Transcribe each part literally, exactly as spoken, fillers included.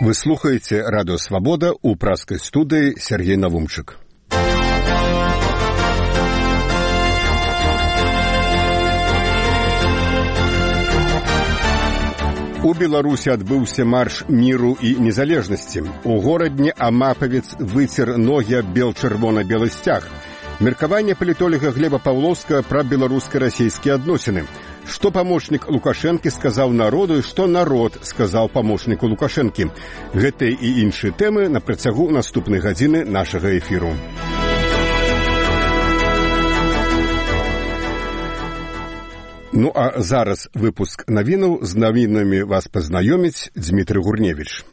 Вы слухаете «Радио Свобода», у пражской студии Сергей Навумчик. У Беларусі адбыўся марш міру і незалежнасці. У горадні Амапавец выцер ногі аб бел-чырвона-белы сцяг. Меркаванне палітолога Глеба Паўлоўскага пра беларуска-расійскія адносіны. Што памочнік Лукашэнкі сказаў народу і што народ сказаў памочніку Лукашэнкі. Гэтыя і іншыя тэмы на працягу наступнай гадзіны нашага эфіру. Ну а зараз выпуск навінаў. З навінамі вас пазнаёміць Дмітрый Гурневіч.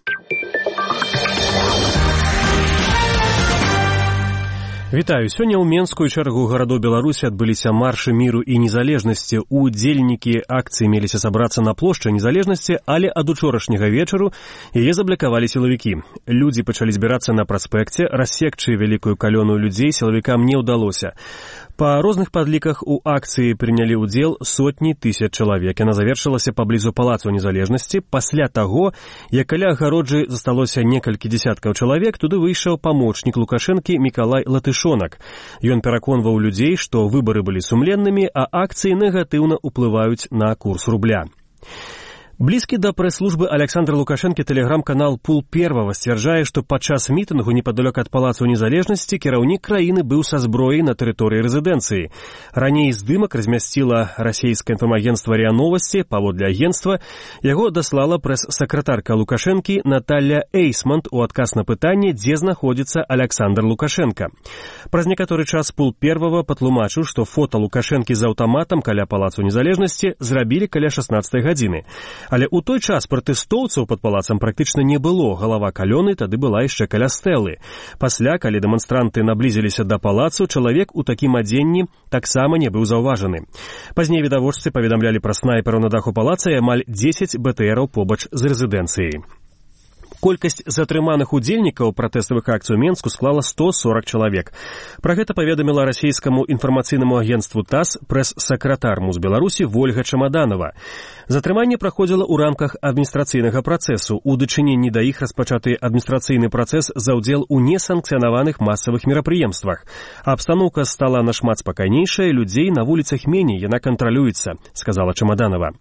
Вітаю. Сёння ў Менскую чаргу гарадоў Беларусі адбыліся маршы міру і незалежнасці. Удзельнікі акцыі меліся сабрацца на плошчы незалежнасці, але ад учорашняга вечару яе заблакавалі сілавікі. Людзі пачалі збірацца на праспекце, рассекчы вялікую калёну людзей сілавікам не ўдалося. Па розных падліках у акцыі прынялі ўдзел сотні тысяч чалавек. Яна завершылася паблізу палацу незалежнасці. Пасля таго, як каля агароджы засталося некалькі дзесяткаў чалавек, туды выйшаў памочнік Лукашэнкі Мікалай Латышонак. Ён пераконваў людзей, што выбары былі сумленнымі, а акцыі негатыўна ўплываюць на курс рубля. Блізкі да прэс-службы Александра Лукашэнкі тэлеграм-канал «Пул Первого» сцвярджае, што падчас мітынгу непадалёк ад палацу незалежнасці кіраўнік краіны быў са зброяй на тэрыторыі рэзідэнцыі. Раней здымак размясціла расійскае інфармагенцтва РИА Новости. Паводле агенцтва яго даслала прэс-сакратарка Лукашэнкі Наталья Эйсмонт у адказ на пытанне, дзе знаходзіцца Александр Лукашенко. Праз некаторы час «Пул Первого» патлумачыў, што фота Лукашэнкі з аўтаматам каля палацу незалежнасці зрабілі каля шаснаццатай гадзіны. Але ў той час пратэстоўцаў пад палацам практычна не было. Галава калёны тады была яшчэ каля стэлы. Пасля, калі дэманстранты наблізіліся да палацу, чалавек у такім адзенні таксама не быў заўважаны. Пазней відавочцы паведамлялі пра снайпераў на даху палаца і амаль дзесяць БТРаў побач з рэзідэнцыяй. Колькасць затрыманых удзельнікаў пратэставых акцый у Менску склала сто сорок чалавек. Пра гэта паведаміла расійскаму інфармацыйнаму агенцтву ТАСС прэс-сакратар МУЗ Беларусі Вольга Чамаданова. Затрыманне праходзіла ў рамках адміністрацыйнага працэсу. У дачыненні да іх распачаты адміністрацыйны працэс за ўдзел у несанкцыянаваных масавых мерапрыемствах. Абстаноўка стала нашмат спакайнейшая, людзей на вуліцах меней, яна кантралюецца, сказала Чамаданова.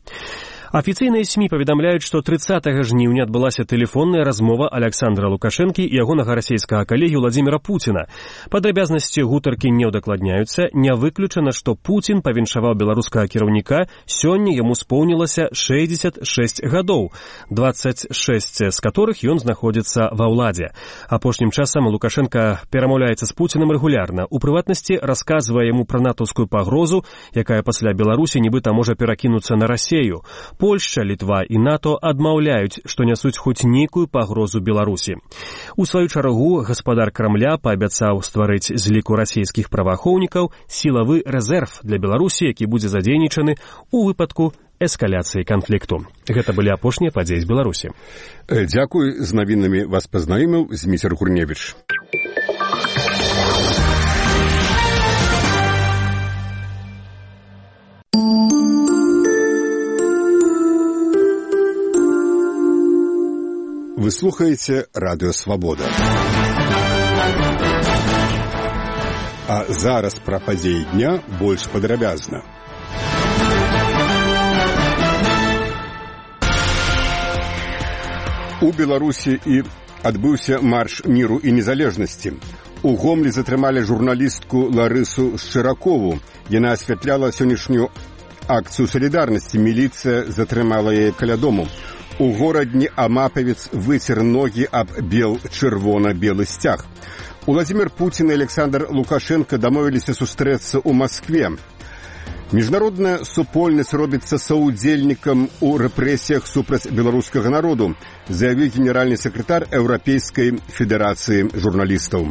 Афіцыйныя СМІ паведамляюць, што трыццатага жніўня адбылася тэлефонная размова Александра Лукашэнкі і ягонага расійскага калегі Владзіміра Пуціна. Падрабязнасці гутаркі не ўдакладняюцца. Не выключана, што Пуцін павіншаваў беларускага кіраўніка. Сёння яму споўнілася шэсцьдзесят шэсць гадоў, дваццаць шэсць з которых ён знаходзіцца ва ўладзе. Апошнім часам Лукашенка перамаўляецца з Пуцінам рэгулярна. У прыватнасці расказвае яму пра натаўскую пагрозу, якая пасля Беларусі нібыта можа перакінуцца на Расею. Польшча, Літва і НАТО адмаўляюць, што нясуць хоць нейкую пагрозу Беларусі. У сваю чаргу гаспадар Крамля паабяцаў стварыць з ліку расійскіх праваахоўнікаў сілавы рэзерв для Беларусі, які будзе задзейнічаны ў выпадку эскаляцыі канфлікту. Гэта былі апошнія падзеі з Беларусі. Дзякуй. З навінамі вас пазнаёміў Дмітрый Гурневіч. Вы слухаете «Радио Свобода». А зараз пра падзеі дня больш падрабязна. У Беларусі і адбыўся марш міру і незалежнасці. У Гомлі затрымалі журналістку Ларысу Шчыракову. Яна асвятляла сённяшнюю акцыю салідарнасці. Міліцыя затрымала яе каля дому. У горадні Амапавец выцер ногі аб бел-чырвона-белы сцяг. Уладзімір Пуцін і Александр Лукашенко дамовіліся сустрэцца ў Маскве. Міжнародная супольнасць робіцца саўдзельнікам у рэпрэсіях супраць беларускага народу, заявіў генеральны сакратар Еўрапейскай федэрацыі журналістаў.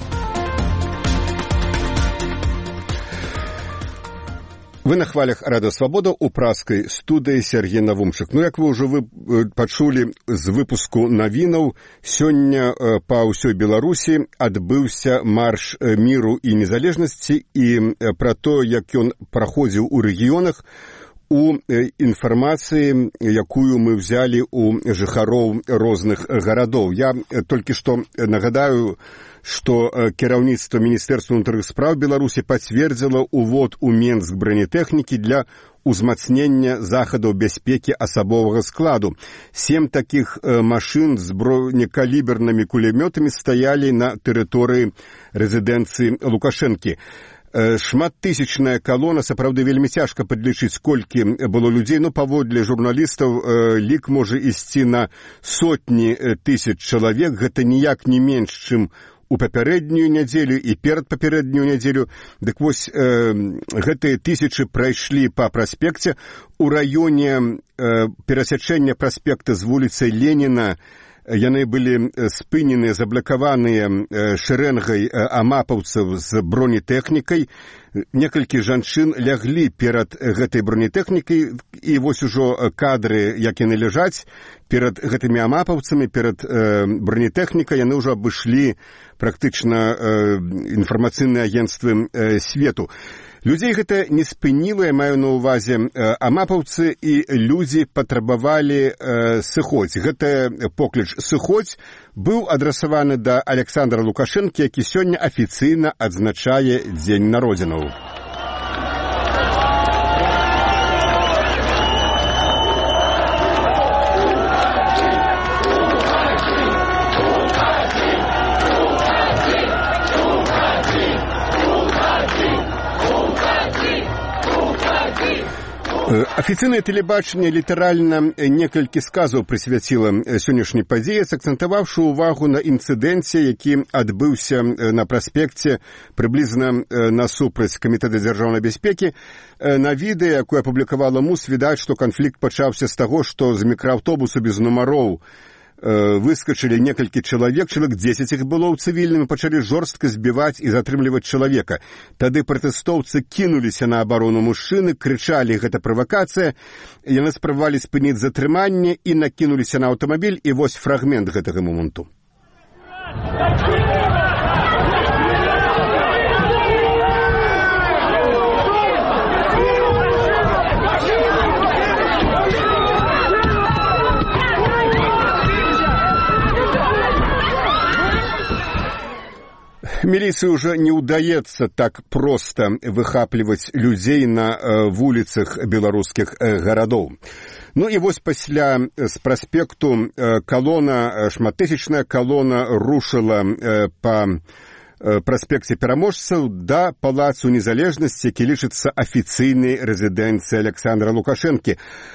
Вы на хвалях «Радио Свобода» у пражской студии Сергей Навумчик. Ну, як вы уже вы пачулі з выпуску навінаў, сёння па ўсёй Беларусі адбыўся марш міру і незалежнасці, і пра то, як ён праходзіў у рэгіёнах, у інфармацыі, якую мы взялі у жыхароў розных гарадоў. Я толькі што нагадаю, што кіраўніцтва Міністэрства ўнутраных спраў Беларусі пацвердзіла ўвод у Менск бронетэхнікі для узмацнення захадаў бяспекі асабовага складу. Сем такіх машын з бронекалібернымі кулямётамі стаялі на тэрыторыі рэзідэнцыі Лукашэнкі. Шматтысячная калона, сапраўды вельмі цяжка падлічыць, колькі было людзей, но паводле журналістаў лік можа ісці на сотні тысяч чалавек, гэта ніяк не менш, чым у папярэднюю нядзелю і перад папярэднюю нядзелю. Дык вось э, гэтыя тысячы прайшлі па праспекце. У раёне э, перасячэння праспекта з вуліцай Леніна яны былі спыненыя, заблакаваныя шэрэнгай амапаўцаў з бронетэхнікай. Некалькі жанчын ляглі перад гэтай бронетэхнікай, і вось ужо кадры, як яны ляжаць перад гэтымі амапаўцамі, перад э, бронетэхнікай, яны ўжо абышлі практычна э, інфармацыйныя агенцтвы э, свету. Людзей гэта не спыніла, я маю на ўвазе, амапаўцы і людзі патрабавалі э, сыходзь. Гэты покліч «сыходзь» быў адрасаваны да Александра Лукашэнкі, які сёння афіцыйна адзначае дзень народзінаў. Афіцыйнае тэлебачанне літаральна некалькі сказаў прысвяціла сённяшняй падзеі, акцэнтаваўшы ўвагу на інцыдэнце, які адбыўся на праспекце прыблізна насупраць Камітэта дзяржаўнай бяспекі. На відэа, якое апублікавала МУС, відаць, што канфлікт пачаўся з таго, што з мікрааўтобусу без нумароў выскачылі некалькі чалавек, чалавек дзесяць іх было ў цывільным, і пачалі жорстка збіваць і затрымліваць чалавека. Тады пратэстоўцы кінуліся на абарону мужчыны, крычалі «гэта правакацыя», яны спрабавалі спыніць затрыманне і накінуліся на аўтамабіль, і вось фрагмент гэтага моманту. Милиции уже не удается так просто выхапливать людей на э, вулицах белорусских э, городов. Ну и вось пасля с проспекту э, колонна, шматтысячная колонна рушила э, по э, проспекте Пераможцаў да Палацу Незалежности, які лічыцца афіцыйнай рэзідэнцыяй Александра Лукашэнкі.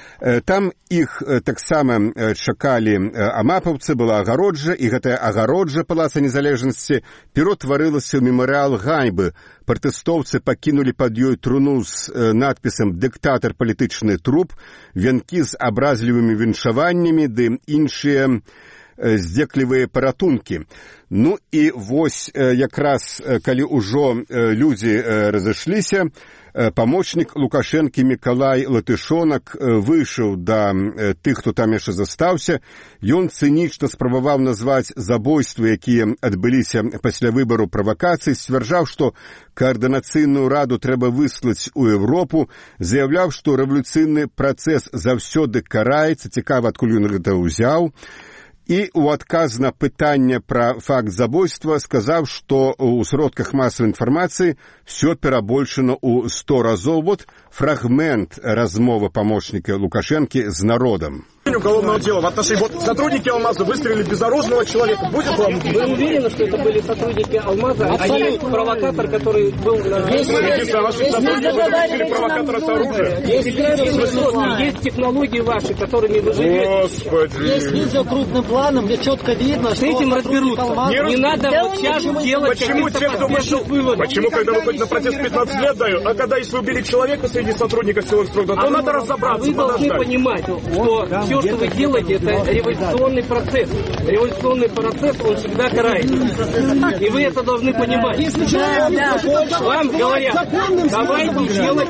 Там іх таксама чакалі амапаўцы, была агароджа, і гэтая агароджа Палаца Незалежнасці ператварылася ў мемарыял ганьбы. Пратэстоўцы пакінулі пад ёй труну з надпісам «Дыктатар палітычны труп», вянкі з абразлівымі віншаваннямі ды іншыя здзеклівыя паратункі. Ну і вось якраз, калі ўжо людзі разышліся, памочнік Лукашэнкі Мікалай Латышонак выйшаў да тых, хто там яшчэ застаўся. Ён цынічна спрабаваў назваць забойствы, якія адбыліся пасля выбару правакацый, сцвярджаў, што каардынацыйную раду трэба выслаць у Еўропу, заяўляў, што рэвалюцыйны працэс заўсёды караецца, цікава, адкуль ён гэта ўзяў. І у адказ на пытанне пра факт забойства сказаў, што ў сродках масавай інфармацыі все перабольшана ў сто разоў. Вот фрагмент размовы памочніка Лукашэнкі з народом. Уголовного дела в отношении вот сотрудники «Алмаза» выстрелили в безоружного человека. Будет вам? Вы уверены, что это были сотрудники «Алмаза», а не провокатор, который был на... Есть, есть, ваши сотрудники выстрелили провокатора с оружием. Есть, есть, есть технологии ваши, которыми вы живете. Господи. Есть видео крупным планом, где четко видно, с этим разберутся. Не, не надо вот сейчас делать почему те, кто вышел, почему, когда вы хоть на протест пятнадцать лет дают, а когда если убили человека среди сотрудников силовых структур, то а надо разобраться, вы должны подождать. понимать, что все все, что вы делаете, это революционный процесс. Революционный процесс, он всегда карает. И вы это должны понимать. Вам говорят, давайте делать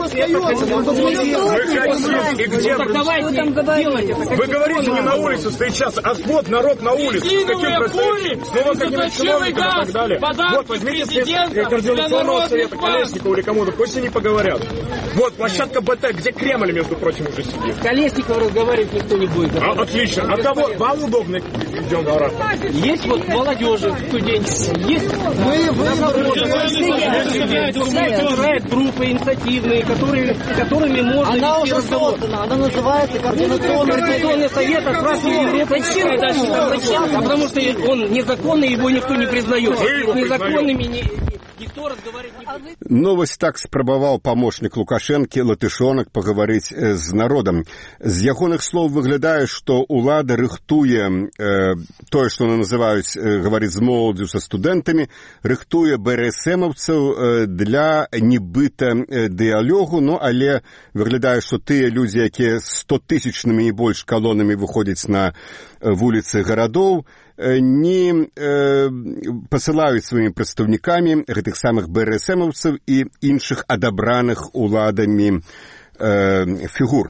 это. Вы говорите не на улице встречаться, а вот народ на улице. С каким представителем? Снова каким-то чиновником и так далее. Вот, возьмите Координационного совета Колесникова или кому-то, пусть они поговорят. Вот, площадка БТ, где Кремль, между прочим, уже сидит. Колесников разговаривать никто не будет. А, отлично. А кого? Вам удобно идем в Арат? Есть вот молодежи, студенческие. Есть собирают группы инициативные, которые, которыми можно она вести уже разговор. создана, она называется Координационный Координационный совет от фракции Европы. Зачем? Зачем? А потому что он незаконный, его никто не признает. С незаконными не... Никто разговаривать не будет. Новость так спрабаваў памочнік Лукашэнкі Латышонак пагаварыць з народам. З ягоных слоў выглядае, што ўлада рыхтуе э, тое, што яны называюць э, гаварыць з моладдзю са студэнтамі, рыхтуе БРСМаўцаў э, для нібыта э, дыялогу, ну але выглядае, што тыя людзі, якія стотысячнымі і больш калонамі выходзяць на вуліцы гарадоў, не э, пасылаюць сваімі прадстаўнікамі гэтых самых БРСМаўцаў і іншых адабраных уладамі э, фігур.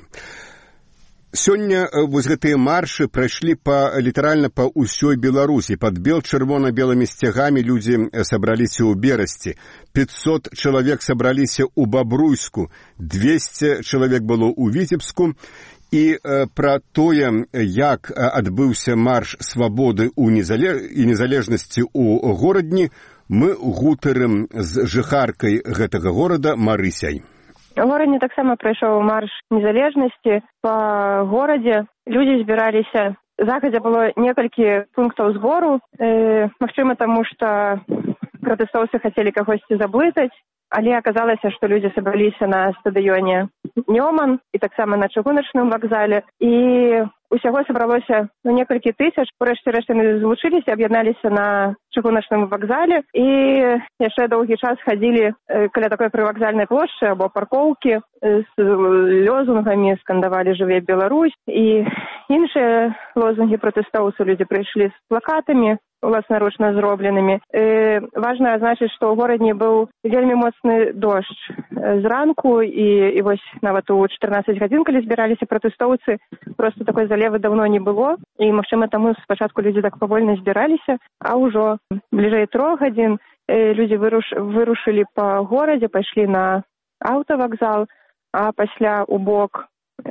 Сёння вось гэтыя маршы прайшлі па, літаральна па ўсёй Беларусі. Пад бел-чырвона-белымі сцягамі людзі сабраліся ў Берасці. пятьсот чалавек сабраліся ў Бабруйску, двести чалавек было ў Віцебску. І э, пра тое, як адбыўся марш свабоды і незалежнасці ў горадні, мы гутарым з жыхаркай гэтага горада Марысяй. У горадні таксама прайшоў марш незалежнасці па горадзе. Людзі збіраліся. Захадзя было некалькі пунктаў збору. Э, магчыма, таму што пратэстоўцы хацелі кагосьці заблытаць. Але аказалася, што людзі сабраліся на стадыёне Нёман і таксама на чыгуначным вакзале. І усяго сабралося ну, некалькі тысяч. Урэшце рэшт яны злучыліся, аб'ядналіся на чыгуначным вакзале. І яшчэ доўгі час хадзілі э, каля такой прывакзальнай плошчы або паркоўкі з лозунгамі, скандавалі «Жыве Беларусь». І іншыя лозунгі пратэстоўцаў людзі прыйшлі з плакатамі, уласнаручна зробленымі. Э, важна азначыць, што ў горадні быў вельмі моцны дождж зранку, і, і вось нават у чатырнаццаць гадзін, калі збіраліся пратэстоўцы, проста такой залевы даўно не было, і, магчыма, таму спачатку людзі так павольна збіраліся, а ўжо бліжэй трох гадзін э, людзі выруш, вырушылі па горадзе, пайшлі на аўтавакзал, а пасля ў бок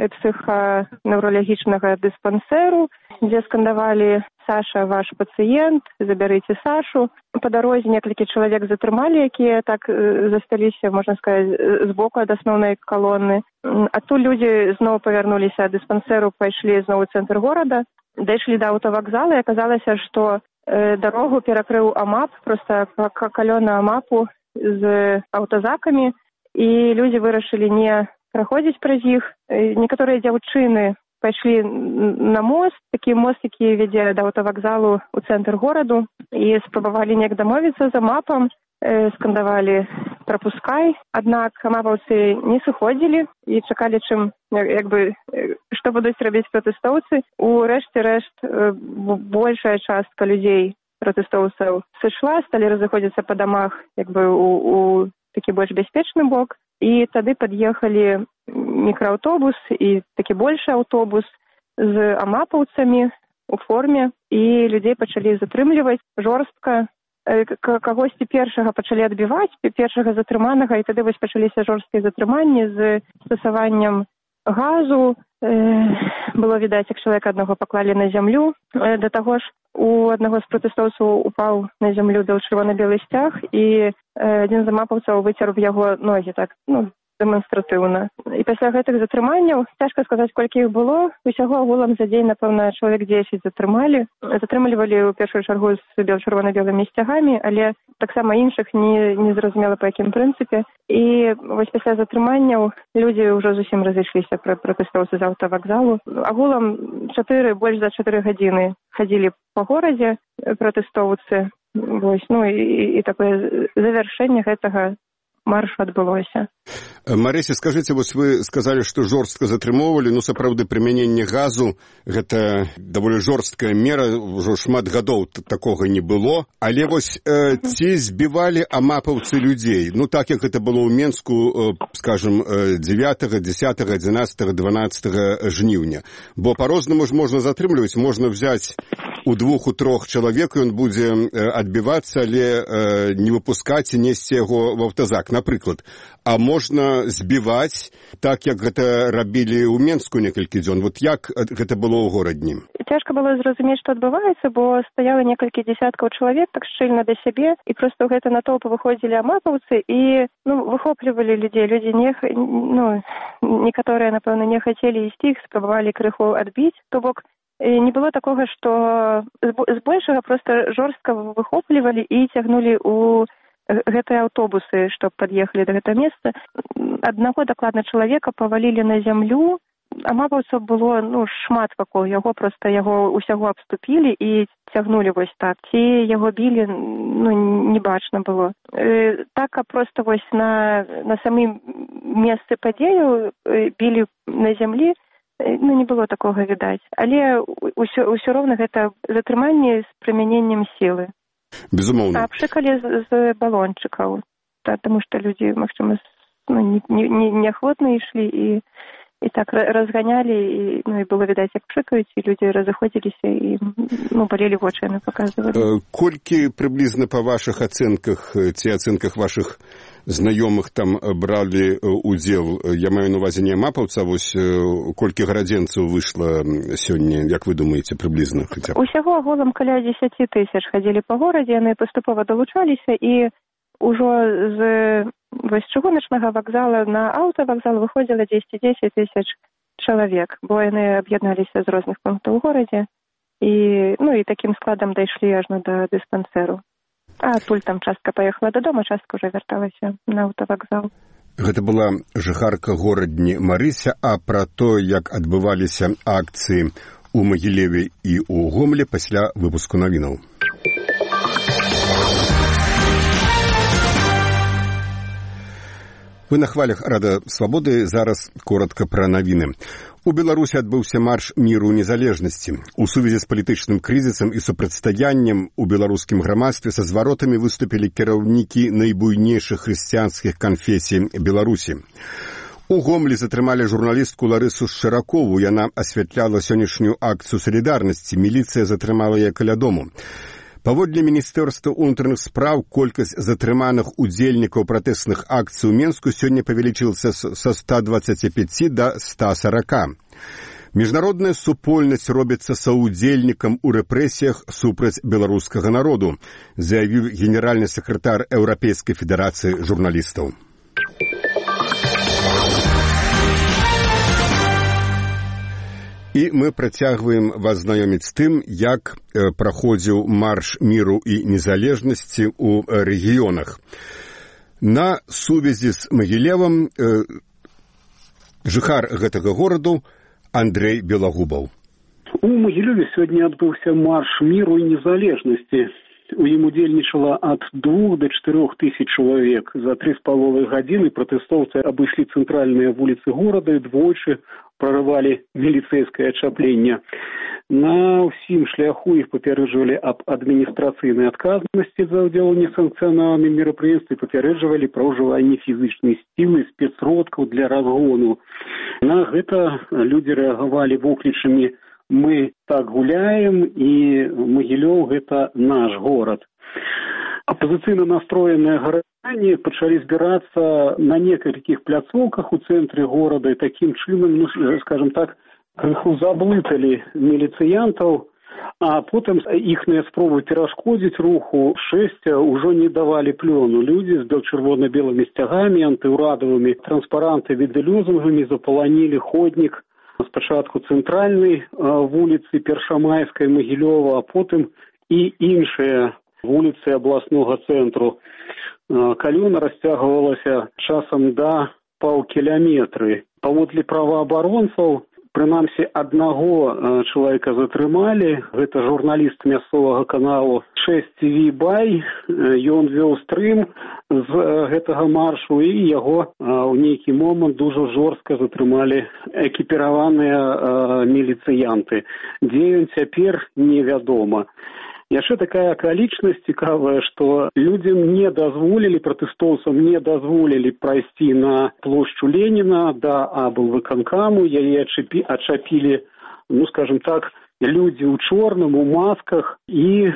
псіханевралагічнага дыспансеру, дзе скандавалі «Саша, ваш пацыент, забярыце Сашу». Па дарозе некалькі чалавек затрымалі, якія так засталіся, можна сказаць, збоку ад асноўнай калоны. Адтуль людзі зноў павярнуліся ад дыспансеру, пайшлі зноў у цэнтр горада, дайшлі да аўтавакзала, і аказалася, што э, дарогу перакрыў АМАП, проста калёна АМАПу з аўтазакамі, і людзі вырашылі не праходзіць праз іх. Некаторыя дзяўчыны пайшлі на мост, такі мост, які вядзе да аўтавакзалу ў цэнтр гораду, і спрабавалі неяк дамовіцца з АМАПам, э, скандавалі «Прапускай». Аднак амапаўцы не сыходзілі і чакалі, чым, як бы, што будуць рабіць пратэстоўцы. У рэшце рэшт э, большая частка людзей пратэстоўцаў сышла, сталі разыходзіцца па дамах, як бы, у, у такі больш бяспечны бок. І тады пад'ехалі мікрааўтобус і такі большы аўтобус з амапаўцамі у форме, і людзей пачалі затрымліваць жорстка. Кагосьці першага пачалі адбіваць, першага затрыманага, і тады вось пачаліся жорсткія затрыманні з стасаваннем газу. Было відаць, як чалавека аднаго паклалі на зямлю. Да таго ж у аднаго з пратэстоўцаў упаў на зямлю бел-чырвона-белы сцяг, і адзін з амапаўцаў выцер в яго ногі так, ну, дэманстратыўна. І пасля гэтых затрыманняў, цяжка сказаць, колькі іх было, усяго агулам за дзень, напэўна, чалавек дзесяць затрымалі. Затрымлівалі ў першую чаргу з бел-чырвона-белымі сцягамі, але таксама іншых не, не зразумела па якім прынцыпе. І вось пасля затрыманняў людзі ўжо зусім разышліся пра пратэстоўцы з аўтавакзалу. Агулам чатыры, больш за чатыры гадзіны хадзілі па горадзе пратэстоўцы. Вось, ну і, і такое завяршэнне гэтага маршу адбылося. Марыся, скажыце, вось вы сказалі, што жорстка затрымоўвалі, ну, сапраўды, прымяненне газу, гэта даволі жорсткая мера, ўжо шмат гадоў такога не было, але вось э, ці збівалі амапаўцы людзей? Ну, так, як гэта было ў Менску, э, скажем, дзевятага, дзесятага, адзінаццатага, дванаццатага жніўня. Бо па-рознаму ж можна затрымліваць, можна взяць у двух, у трох чалавек, і ён будзе адбівацца, але э, не выпускаць і несці яго в аўтазак, напрыклад. А можна збіваць, так як гэта рабілі ў Менску некалькі дзён. Вот як гэта было ў горадні? Цяжка было зразумець, што адбываецца, бо стаяла некалькі дзесяткаў чалавек так шчыльна да сябе, і проста ў гэты натоўп выходзілі амапаўцы і ну, выхоплівалі людзей. Людзі не, ну, некаторыя, напэўна, не хацелі ісці, іх спрабавалі крыху адбіць. То бок не было такога, што збольшага проста жорстка выхоплівалі і цягнулі ў гэтыя аўтобусы, што пад'ехалі да гэтага месца. Аднаго дакладна чалавека павалілі на зямлю, амапаўцаў было ну, шмат вакол яго, проста яго ўсяго абступілі і цягнулі вось так. Ці яго білі, ну, не бачна было. Э, так, а проста вось на, на самым месцы падзею білі на зямлі, ну, не было такога відаць. Але ўсё, ўсё роўна гэта затрыманне з прымяненнем сілы. Безумоўна. А пшыкалі з, з балончыкаў, таму што людзі, магчыма, ну, неахвотна ішлі і, і так разганялі, і, ну, і было відаць, як пшыкаюць, і людзі разыходзіліся, і ну, балелі вочы, яны паказвалі. Колькі прыблізна па вашых ацэнках, ці ацэнках вашых знаёмых там бралі удзел, я маю на увазе не амапаўца, вось колькі гарадзенцаў выйшла сёння, як вы думаеце, прыблізна хаця б? Усяго агулам каля дзесяць тысяч хадзілі па горадзе, яны паступова далучаліся, і ўжо з вось чыгуначнага вакзала на аўтавакзал выходзіла дзесяць тысяч чалавек, бо яны аб'ядналіся з розных пунктаў у горадзе, і, ну, і такім складам дайшлі ажно да дыспансеру. А адтуль там частка паехала дадому, частка ўжо вярталася на аўтавакзал. Гэта была жыхарка горадні Марыся, а пра то, як адбываліся акцыі ў Магілеве і ў Гомлі пасля выпуску навінаў. Вы на хвалях Рада Свабоды, зараз коротка пра навіны. У Беларусі адбыўся марш міру і незалежнасці. У сувязі з палітычным крызісам і супрацьстаяннем у беларускім грамадстве са зваротамі выступілі кіраўнікі найбуйнейшых хрысціянскіх канфесій Беларусі. У Гомлі затрымалі журналістку Ларысу Шчыракову. Яна асвятляла сённяшнюю акцыю салідарнасці. Міліцыя затрымала яе каля дому. Паводле Міністэрства ўнутраных спраў, колькасць затрыманых удзельнікаў пратэсных акцый у Менску сёння павелічылася са ста дваццаці пяці да ста сарака. Міжнародная супольнасць робіцца саўдзельнікам у рэпрэсіях супраць беларускага народу, заявіў генеральны сакратар Еўрапейскай федэрацыі журналістаў. І мы працягваем вас знаёміць з тым, як э, праходзіў марш міру і незалежнасці ў рэгіёнах. На сувязі з Магілевам э, жыхар гэтага гораду Андрэй Белагубаў. У Магілёве сёння адбыўся марш міру і незалежнасці. У ім удзельнічала ад двух да чатырох тысяч чалавек. За тры з паловай гадзіны пратэстоўцы абышлі цэнтральныя вуліцы горада і двойчы прорывалі міліцэйскае ачапленне. На ўсім шляху іх папярэджвалі аб адміністрацыйнай адказнасці за ўдзел у несанкцыянаваным мерапрыемстве, папярэджвалі пра ўжыванне фізычнай сілы, спецсродкаў для разгону. На гэта людзі рэагавалі воклічамі «Мы так гуляем» і «Магілёў – гэта наш горад». Апозіцыйна настроеныя гараджане пачалі збірацца на некалькіх пляцоўках у цэнтры горада і такім чынам, ну, скажем так, крыху заблыталі міліцыянтаў, а потым іхныя спробы перашкодзіць руху шэсця ўжо не давалі плёну. Людзі з чырвона-белымі сцягамі, антыўрадавымі транспарантамі ды лозунгамі запаланілі ходнік спачатку цэнтральнай вуліцы Першамайскай Магілёва, а потым і іншыя вуліцы абласнога цэнтру. Калёна расцягвалася часам да паўкіляметры. Паводле праваабаронцаў, Прынамсі, аднаго чалавека затрымалі. Гэта журналіст мясцовага каналу шэсць Ці Ви Бай. Ён вёў стрым з гэтага маршу, і яго ў нейкі момант дужа жорстка затрымалі экіпіраваныя міліцыянты. Дзе ён цяпер, невядома. Яшчэ такая акалічнасць цікавая, што людзям не дазволілі, пратэстоўцам не дазволілі прайсці на плошчу Леніна да аблвыканкаму, яе ачапілі, ну, скажем так, людзі ў чорным, у масках, і,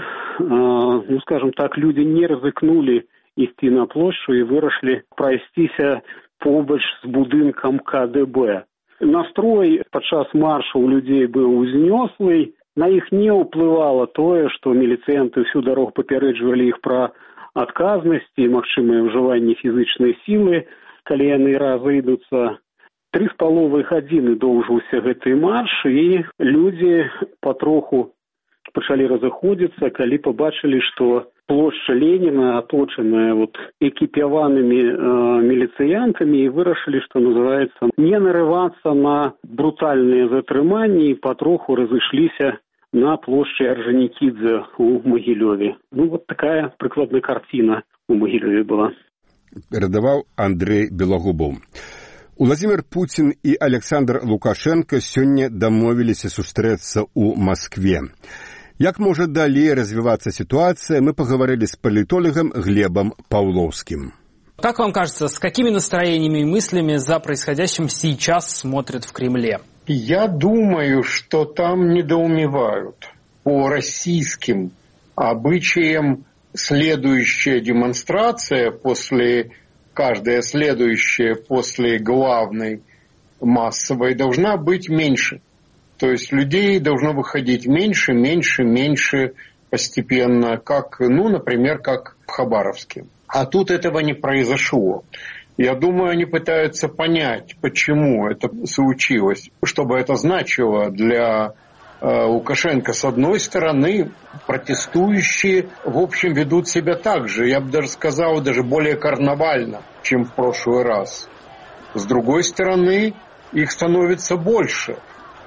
ну, скажем так, людзі не рызыкнулі ісці на плошчу і вырашылі прайсціся побач з будынкам Ка Дэ Бэ. Настрой падчас маршу ў людзей быў узнёслы. На іх не ўплывала тое, што міліцыянты всю дарогу папярэджвалі іх пра адказнасць і магчымае ўжыванне фізычнай сілы, калі яны разыдуцца. Тры з паловай гадзіны доўжыўся гэты марш, і людзі патроху пачалі разыходзіцца, калі пабачылі, што плошча Леніна аточаная вот экіпяванымі э, міліцыянтамі, і вырашылі, што называецца, не нарывацца на брутальныя затрыманні, і патроху разышліся на плошчы Орджанікідзе ў Магілёве. Ну, вот такая прыкладная карціна ў Магілёве была. Перадаваў Андрэй Белагубоў. Уладзімір Пуцін і Александр Лукашенко сёння дамовіліся сустрэцца ў Маскве. Як можа далей развиваться ситуация, мы поговорили с политологом Глебом Павловским. Как вам кажется, с какими настроениями и мыслями за происходящим сейчас смотрят в Кремле? Я думаю, что там недоумевают. По российским обычаям следующая демонстрация, после, каждая следующая после главной массовой, должна быть меньше. То есть людей должно выходить меньше, меньше, меньше постепенно, как, ну, например, как в Хабаровске. А тут этого не произошло. Я думаю, они пытаются понять, почему это случилось, чтобы это значило для э, Лукашенко. С одной стороны, протестующие, в общем, ведут себя так же, я бы даже сказал, даже более карнавально, чем в прошлый раз. С другой стороны, их становится больше.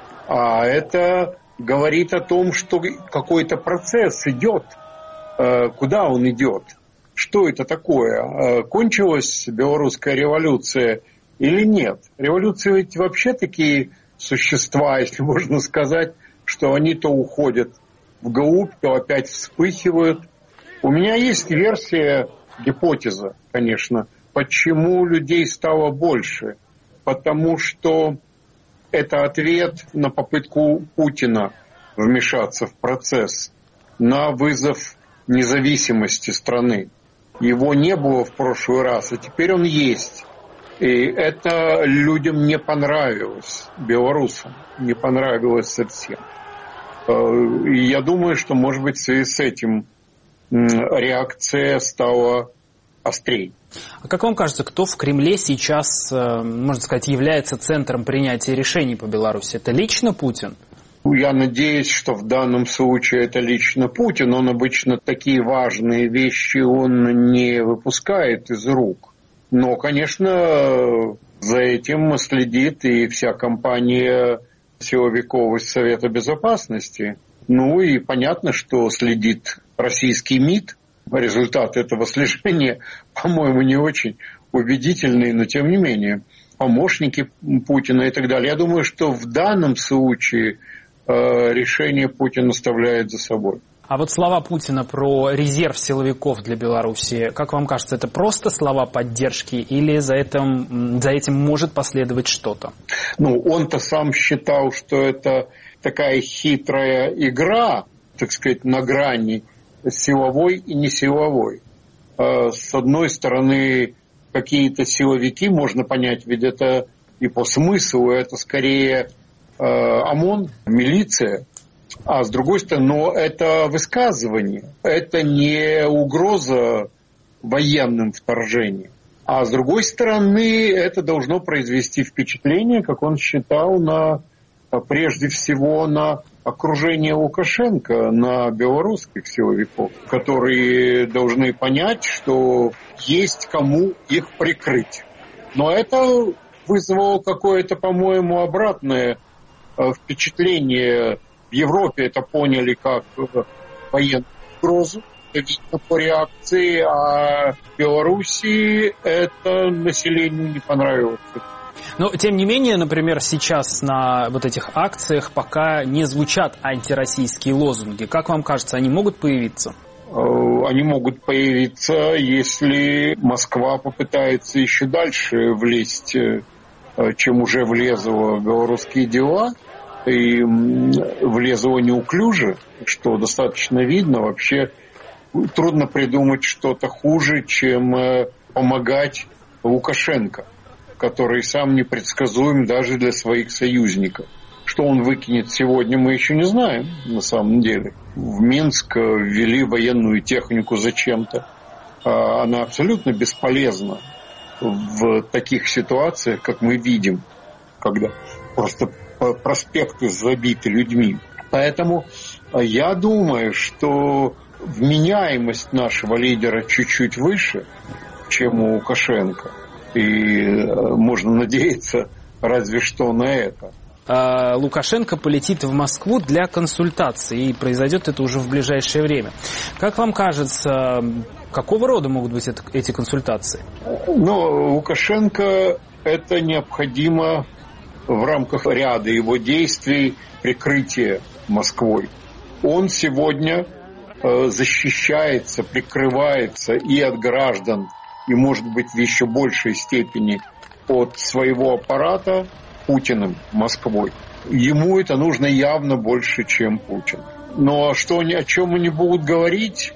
А это говорит о том, что какой-то процесс идет. Э, куда он идет? Что это такое? Кончилась белорусская революция или нет? Революции ведь вообще такие существа, если можно сказать, что они то уходят вглубь, то опять вспыхивают. У меня есть версия, гипотеза, конечно, почему людей стало больше. Потому что это ответ на попытку Путина вмешаться в процесс, на вызов независимости страны. Его не было в прошлый раз, а теперь он есть. И это людям не понравилось, белорусам, не понравилось совсем. И я думаю, что, может быть, в связи с этим реакция стала острее. А как вам кажется, кто в Кремле сейчас, можно сказать, является центром принятия решений по Беларуси? Это лично Путин? Я надеюсь, что в данном случае это лично Путин. Он обычно такие важные вещи он не выпускает из рук. Но, конечно, за этим следит и вся компания силовиков из Совета Безопасности. Ну и понятно, что следит российский МИД. Результат этого слежения, по-моему, не очень убедительный, но тем не менее. Помощники Путина и так далее. Я думаю, что в данном случае решение Путин оставляет за собой. А вот слова Путина про резерв силовиков для Беларуси, как вам кажется, это просто слова поддержки или за этим, за этим может последовать что-то? Ну, он-то сам считал, что это такая хитрая игра, так сказать, на грани силовой и несиловой. С одной стороны, какие-то силовики, можно понять, ведь это и по смыслу, это скорее ОМОН, милиция, а с другой стороны, но это высказывание, это не угроза военным вторжением, а с другой стороны, это должно произвести впечатление, как он считал, на, прежде всего на окружение Лукашенко, на белорусских силовиков, которые должны понять, что есть кому их прикрыть. Но это вызвало какое-то, по-моему, обратное впечатление в Европе это поняли как военную угрозу, видно по реакции, а в Белоруссии это населению не понравилось. Но, тем не менее, например, сейчас на вот этих акциях пока не звучат антироссийские лозунги. Как вам кажется, они могут появиться? Они могут появиться, если Москва попытается еще дальше влезть, чем уже влезла в белорусские дела, и влезла неуклюже, что достаточно видно. Вообще трудно придумать что-то хуже, чем помогать Лукашенко, который сам непредсказуем даже для своих союзников. Что он выкинет сегодня, мы еще не знаем, на самом деле. В Минск ввели военную технику зачем-то. Она абсолютно бесполезна в таких ситуациях, как мы видим, когда просто проспекты забиты людьми. Поэтому я думаю, что вменяемость нашего лидера чуть-чуть выше, чем у Лукашенко. И можно надеяться разве что на это. Лукашенко полетит в Москву для консультаций, и произойдет это уже в ближайшее время. Как вам кажется, какого рода могут быть это, эти консультации? Ну, Лукашенко это необходимо в рамках ряда его действий прикрытия Москвой. Он сегодня защищается, прикрывается и от граждан, и, может быть, в еще большей степени от своего аппарата Путиным, Москвой. Ему это нужно явно больше, чем Путин. Но что, о чем они будут говорить,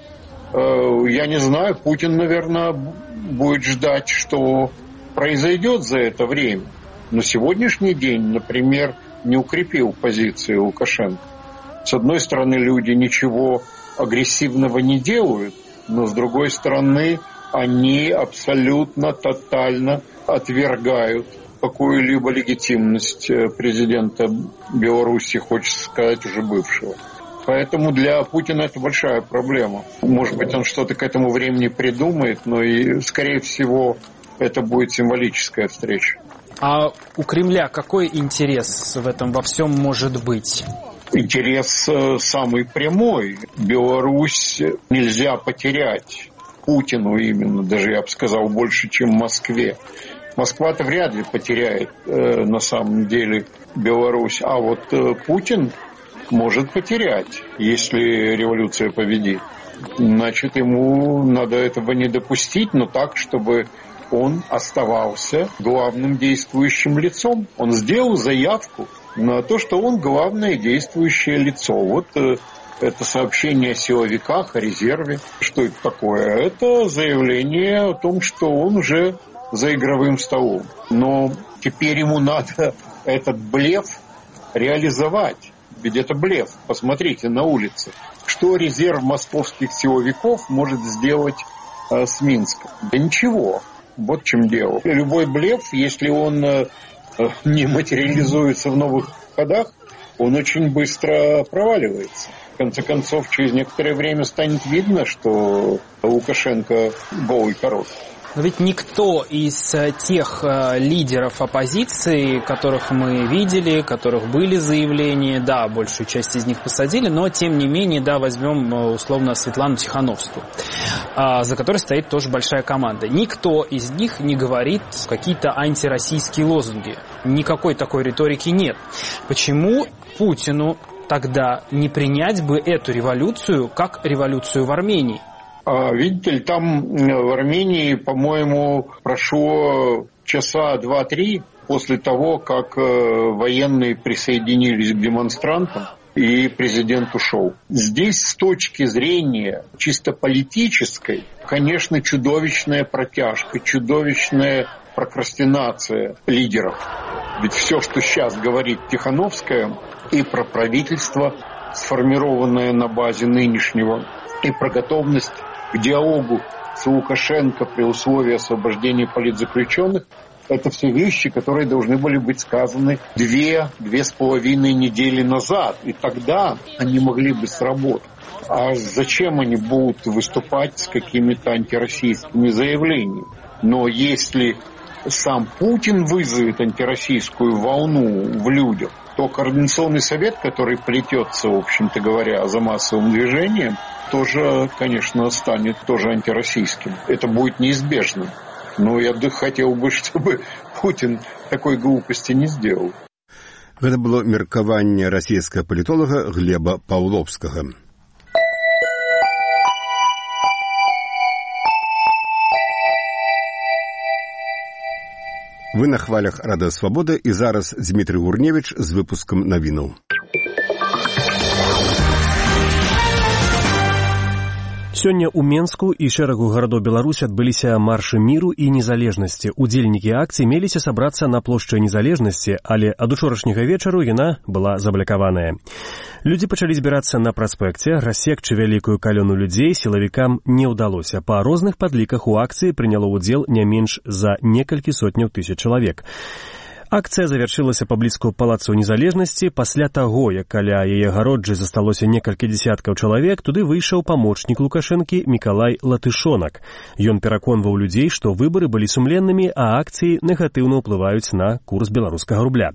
я не знаю. Путин, наверное, будет ждать, что произойдет за это время. Но сегодняшний день, например, не укрепил позиции Лукашенко. С одной стороны, люди ничего агрессивного не делают, но с другой стороны, они абсолютно, тотально отвергают какую-либо легитимность президента Беларуси, хочется сказать, уже бывшего. Поэтому для Путина это большая проблема. Может быть, он что-то к этому времени придумает, но и, скорее всего, это будет символическая встреча. А у Кремля какой интерес в этом во всем может быть? Интерес самый прямой. Беларусь нельзя потерять. Путину именно, даже я бы сказал, больше, чем Москве. Москва-то вряд ли потеряет э, на самом деле Беларусь, а вот э, Путин может потерять, если революция победит. Значит, ему надо этого не допустить, но так, чтобы он оставался главным действующим лицом. Он сделал заявку на то, что он главное действующее лицо. Вот э, это сообщение о силовиках, о резерве. Что это такое? Это заявление о том, что он уже за игровым столом. Но теперь ему надо этот блеф реализовать. Ведь это блеф. Посмотрите на улице. Что резерв московских силовиков может сделать э, с Минском? Да ничего. Вот в чем дело. Любой блеф, если он э, не материализуется в новых ходах, он очень быстро проваливается. В конце концов, через некоторое время станет видно, что Лукашенко голый король. Но ведь никто из тех э, лидеров оппозиции, которых мы видели, которых были заявления, да, большую часть из них посадили, но тем не менее, да, возьмем условно Светлану Тихановскую, э, за которой стоит тоже большая команда. Никто из них не говорит какие-то антироссийские лозунги. Никакой такой риторики нет. Почему Путину тогда не принять бы эту революцию как революцию в Армении? Видите ли, там в Армении, по-моему, прошло часа два-три после того, как военные присоединились к демонстрантам и президент ушел. Здесь с точки зрения чисто политической, конечно, чудовищная протяжка, чудовищная прокрастинация лидеров. Ведь все, что сейчас говорит Тихановская, и про правительство, сформированное на базе нынешнего, и про готовность к диалогу с Лукашенко при условии освобождения политзаключенных, это все вещи, которые должны были быть сказаны две, две с половиной недели назад. И тогда они могли бы сработать. А зачем они будут выступать с какими-то антироссийскими заявлениями? Но если сам Путин вызовет антироссийскую волну в людях, то Координационный совет, который плетется, в общем-то говоря, за массовым движением, тоже, конечно, станет тоже антироссийским. Это будет неизбежно. Но я хотел бы, чтобы Путин такой глупости не сделал. Это было меркаванне расійскага палітолага Глеба Паўловскага. Вы на хвалях Радыё Свабода, і зараз Дмітрый Гурневіч з выпускам навінаў. Сёння ў Менску і шэрагу гарадоў Беларусі адбыліся маршы міру і незалежнасці. Удзельнікі акцыі меліся сабрацца на плошчы незалежнасці, але ад учорашняга вечару яна была заблакаваная. Людзі пачалі збірацца на праспекце, рассекчы вялікую калёну людзей сілавікам не ўдалося. Па розных падліках у акцыі прыняло ўдзел не менш за некалькі сотняў тысяч чалавек. Акцыя завяршылася паблізку палацу незалежнасці. Пасля таго, як каля яе агароджы засталося некалькі дзесяткаў чалавек, туды выйшаў памочнік Лукашэнкі Мікалай Латышонак. Ён пераконваў людзей, што выбары былі сумленнымі, а акцыі негатыўна ўплываюць на курс беларускага рубля.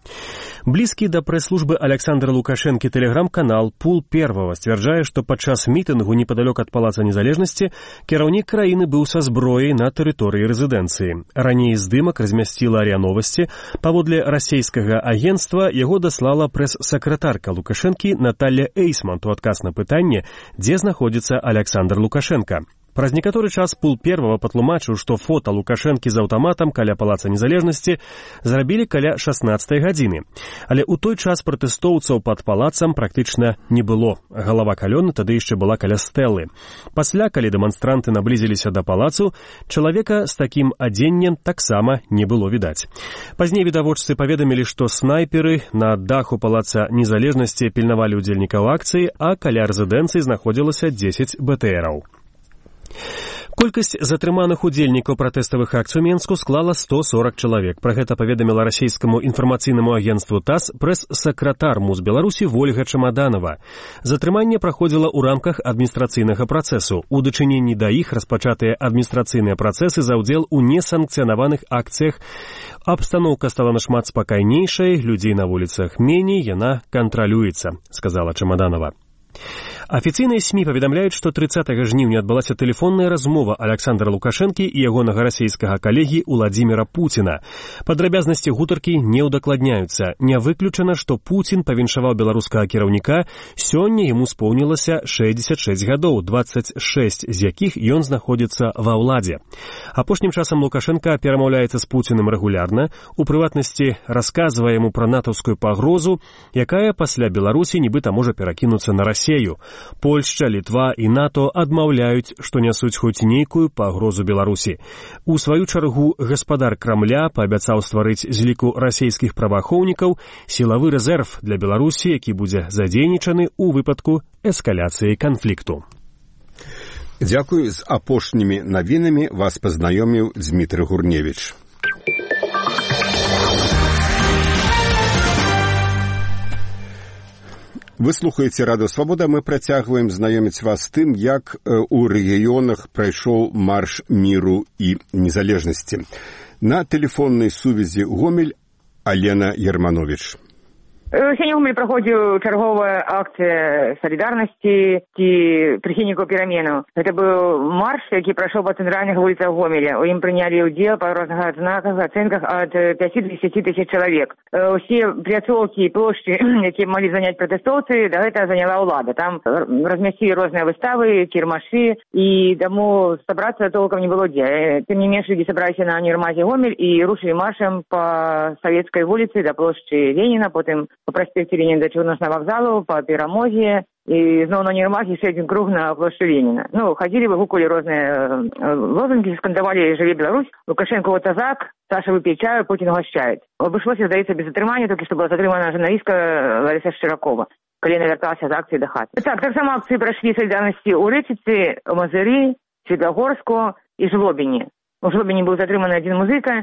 Блізкі да прэс-службы Александра Лукашэнкі тэлеграм-канал «Пул Первого» сцвярджае, што падчас мітынгу непадалёк ад палаца незалежнасці кіраўнік краіны быў са зброяй на тэрыторыі рэзідэнцыі. Раней здымак размясціла РИА Новости. Паводле расейскага агенцтва яго даслала прэс-сакратарка Лукашэнкі Наталья Эйсман у адказ на пытанне, дзе знаходзіцца Александр Лукашенко. Праз некаторы час «Пул Первого» патлумачыў, што фота Лукашэнкі з аўтаматам каля палаца незалежнасці зрабілі каля шаснаццатай гадзіны. Але ў той час пратэстоўцаў пад палацам практычна не было. Галава калёны тады яшчэ была каля стэлы. Пасля, калі дэманстранты наблізіліся да палацу, чалавека з такім адзеннем таксама не было відаць. Пазней відавочцы паведамілі, што снайперы на даху палаца незалежнасці пільнавалі ўдзельнікаў акцыі, а каля рэзідэнцыі знаходзілася дзесяць БТРаў. Колькасць затрыманых удзельнікаў пратэставых акцый у Менску склала сто сорок чалавек. Пра гэта паведаміла расійскаму інфармацыйнаму агенцтву ТАСС прэс-сакратар МУЗ Беларусі Вольга Чамаданова. Затрыманне праходзіла ў рамках адміністрацыйнага працэсу. У дачыненні да іх распачатыя адміністрацыйныя працэсы за ўдзел у несанкцыянаваных акцыях. Абстаноўка стала нашмат спакайнейшай, людзей на вуліцах меней, яна кантралюецца, сказала Чамаданова. Афіцыйныя СМІ паведамляюць, што трыццатага жніўня адбылася тэлефонная размова Александра Лукашэнкі і ягонага расійскага калегі Уладзіміра Пуціна. Падрабязнасці гутаркі не ўдакладняюцца. Не выключана, што Пуцін павіншаваў беларускага кіраўніка. Сёння яму споўнілася шэсцьдзесят шэсць гадоў, дваццаць шэсць з якіх ён знаходзіцца ва ўладзе. Апошнім часам Лукашэнка перамаўляецца з Пуцінам рэгулярна. У прыватнасці расказвае яму пра натаўскую пагрозу, якая пасля Беларусі нібыта можа перакінуцца на Расею. Польшча, Літва і НАТО адмаўляюць, што нясуць хоць нейкую пагрозу Беларусі. У сваю чаргу гаспадар Крамля паабяцаў стварыць з ліку расійскіх праваахоўнікаў сілавы рэзерв для Беларусі, які будзе задзейнічаны ў выпадку эскаляцыі канфлікту. Дзякую. З апошнімі навінамі вас пазнаёміў Дмітрый Гурневіч. Вы слухаеце Радыё Свабода, мы працягваем знаёміць вас з тым, як у рэгіёнах прайшоў марш міру і незалежнасці. На тэлефоннай сувязі Гомель Алена Ярманович. Сёння ў Гомелі праходзіў чарговая акцыя салідарнасці ці прыхільнікаў пераменаў. Гэта быў марш, які прайшоў па цэнтральных вуліцах Гомеля. У ім прынялі ўдзел па розных адзнаках, ацэнках ад пяці да дзесяці тысяч чалавек. Усе пляцоўкі і плошчы, якія малі заняць пратэстоўцы, да гэта заняла ўлада. Там размясцілі розныя выставы, кірмашы, і таму сабрацца толкам не было дзе. Тым не менш, людзі сабраліся на універмазе Гомель і рушылі маршам па Савецкай вуліцы да плошчы Леніна, потым по проспекте Ленина до Чорночного вокзалу, по Перамозе, и снова на универмаге еще один круг на площади Ленина. Ну, ходили, выгукали разные лозунги, скандовали «Живи Беларусь», Лукашенко вот азак, Саша выпей чаю, Путин угощает. Обошлось, здається, без затримання, тільки що була затримана журналістка Лариса Широкова, коли не верталася з акції до хати. Так, так само акції пройшли солідарності у Ричиці, Мозирі, Світлогорську і Жлобіні. У Жлобіні був затриманий один музика,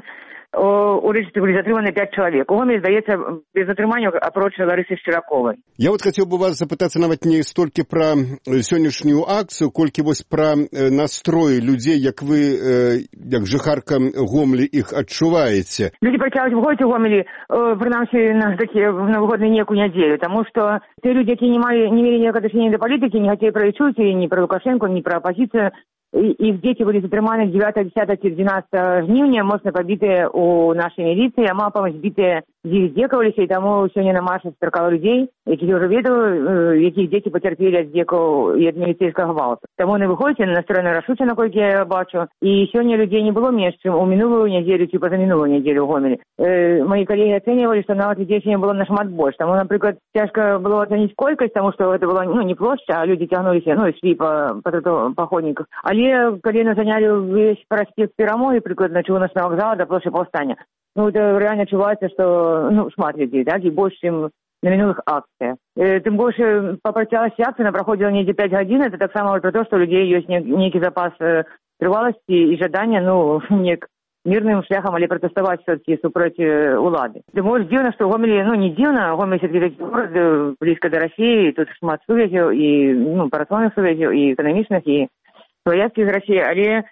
у рэчцы былі затрыманы пяць чалавек. У Гомелі, здаецца, без затрымання апроч Ларысы Шчыраковай. Я вот хотел бы вас запытацца нават не столькі пра сённяшнюю акцыю, колькі вось пра настроі людзей, як вы, як жыхарка Гомелі, іх адчуваеце. Людзі пачаюць выходзіць у Гомелі, прынамсі, на такія навыходныя некую нядзелю, таму што те людзі, якія не малі, не мелі ніякага дачынення да палітыкі, не хацелі прачуць ні пра Лукашэнку, ні пра апазіцыю, іх дзеці былі затрыманы дзевятага, дзесятага ці дванаццатага жніўня, моцна пабітыя ў нашай міліцыі, амаль памыць збітыя, дзе здзекаваліся, і таму сёння на маршы стракала людзей, якіх я ўжо ведаю, якіх дзеці пацярпелі ад здзекаў і ад міліцэйскага гвалту. Таму не выходзіце, настроены рашуча, наколькі я бачу, і сёння людзей не было менш, чым у мінулую нядзелю ці пазамінулую нядзелю ў Гомелі. Э, маі калегі ацэньвалі, што нават людзей сёння было нашмат больш. Таму, напрыклад, цяжка было ацаніць колькасць, таму што гэта была, ну, не плошча, а людзі цягнуліся, ну, ішлі па, па, па, па ходніках. Але калі занялі ўвесь праспект Перамогі, прыкладна чыгуначнага вакзала да плошчы Паўстання, ну, это реально адчуваецца, што, ну, шмат людзей, так, і больш, чым на мінулых акцыях. Э, тым больш, па працягласці акцыі она праходзіла недзе пяць гадзін, это таксама пра то, што у людзей ёсць нейкі запас э, трываласці і жадання, ну, нек мірным шляхам, але пратэставаць все-таки супраць улады. Тым больш дзіўна, што ў Гомелі, ну, не дзіўна, Гомель все-таки такі горад блізка да Расіі, тут шмат сувязяў і, ну, парацыйных сувязяў, і эканамічных, і сваяцкіх з Расіі, але э,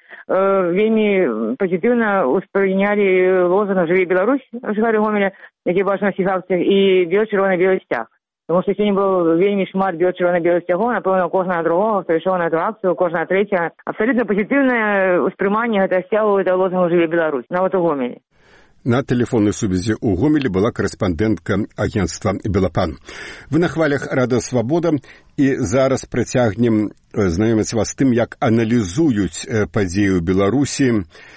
вельмі пазітыўна ўспрынялі лозунг «Жыве Беларусь» жыхары Гомеля, які бачна на сігаўцах, і бело-чырвона-белы сцяг. Тому што сёння было вельмі шмат бело-чырвона-белых сцягоў, напэўна, кожнага другога, хто ішоў на эту акцыю, кожная трэця. Абсалютна пазітыўнае ўспрыманне гэтага сцягу, гэта лозунг «Жыве Беларусь», нават у Гомелі. На телефонной сувязі у Гомелі была корэспандэнтка агентства «Белапан». Вы на хвалях «Радыё Свабода», і зараз працягнем знаёміць вас з тым, як аналізуюць падзеі ў Беларусі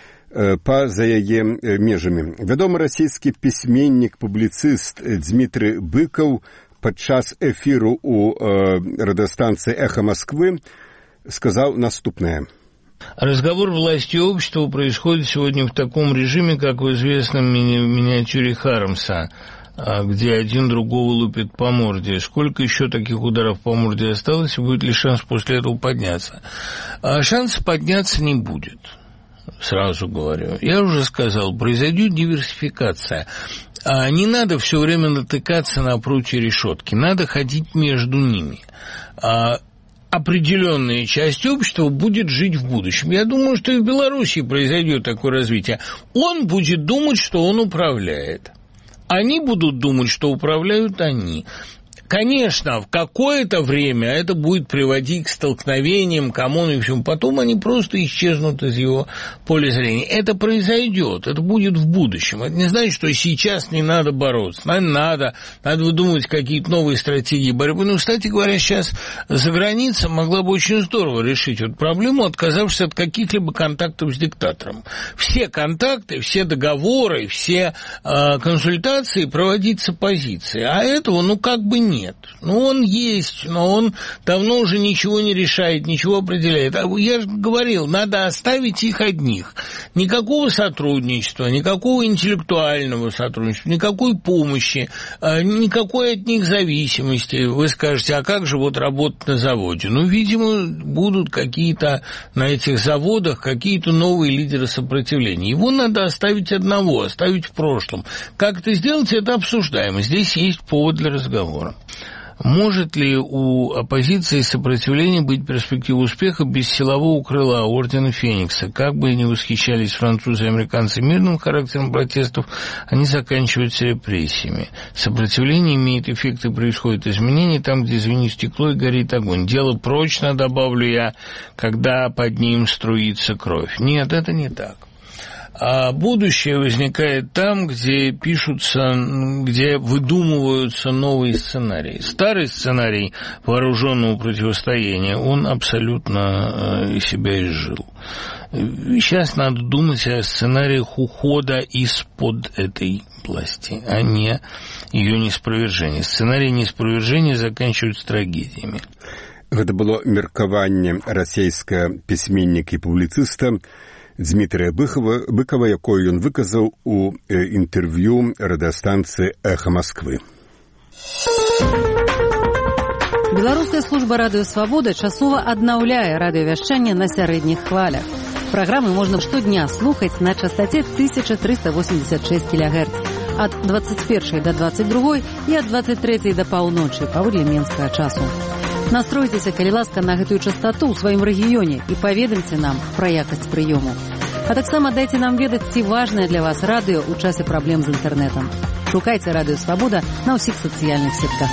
па-за яе межамі. Вядомы расійскі пісьменнік, публіцыст Дмітрый Быкаў падчас эфіру у радыёстанцыі «Эхо Москвы» сказаў наступнае. Разговор власти и общества происходит сегодня в таком режиме, как в известном мини- миниатюре Хармса, где один другого лупит по морде. Сколько еще таких ударов по морде осталось, и будет ли шанс после этого подняться? А шанса подняться не будет, сразу говорю. Я уже сказал, произойдет диверсификация. А не надо все время натыкаться на прутья решетки, надо ходить между ними. А определенная часть общества будет жить в будущем. Я думаю, что и в Беларуси произойдет такое развитие. Он будет думать, что он управляет. Они будут думать, что управляют они. Конечно, в какое-то время это будет приводить к столкновениям, к ОМОНу и всему. Потом они просто исчезнут из его поля зрения. Это произойдет, это будет в будущем. Это не значит, что сейчас не надо бороться. Нам надо, надо выдумывать какие-то новые стратегии борьбы. Ну, кстати говоря, сейчас за границей могла бы очень здорово решить эту проблему, отказавшись от каких-либо контактов с диктатором. Все контакты, все договоры, все э, консультации проводить с оппозицией. А этого, ну, как бы нет. Нет. Ну, он есть, но он давно уже ничего не решает, ничего определяет. А я же говорил, надо оставить их одних. Никакого сотрудничества, никакого интеллектуального сотрудничества, никакой помощи, никакой от них зависимости. Вы скажете, а как же вот работать на заводе? Ну, видимо, будут какие-то на этих заводах какие-то новые лидеры сопротивления. Его надо оставить одного, оставить в прошлом. Как это сделать, это обсуждаемо. Здесь есть повод для разговора. Может ли у оппозиции сопротивления быть перспектива успеха без силового крыла ордена Феникса? Как бы ни восхищались французы и американцы мирным характером протестов, они заканчиваются репрессиями. Сопротивление имеет эффект и происходит изменения там, где звенит стекло и горит огонь. Дело прочно, добавлю я, когда под ним струится кровь. Нет, это не так. А будущее возникает там, где пишутся, где выдумываются новые сценарии. Старый сценарий вооруженного противостояния, он абсолютно себя изжил. Сейчас надо думать о сценариях ухода из-под этой власти, а не ее неспровержения. Сценарии неспровержения заканчиваются трагедиями. Это было меркаванне расійскага пісьменніка і публіцыста Дмітрыя Быкова, Быкова, якое ён выказаў у інтэрв'ю радыёстанцыі «Эхо Москвы». Беларуская служба «Радыё Свабода» часова аднаўляе радыёвяшчанне на сярэдніх хвалях. Программы можно штодня слухать на частоте тысяча триста восемьдесят шесть килогерц от двадцать першай до двадцать другой и от двадцать трэцяй до паўночы паводле менскага часу. Настройтеся, калі ласка, на гэтую частоту ў сваім рэгіёне і паведамце нам пра якасць прыёму. А таксама дайце нам ведаць, ці важнае для вас радыё ў часе праблем з інтэрнэтам. Шукайце Радыё Свабода на ўсіх сацыяльных сетках.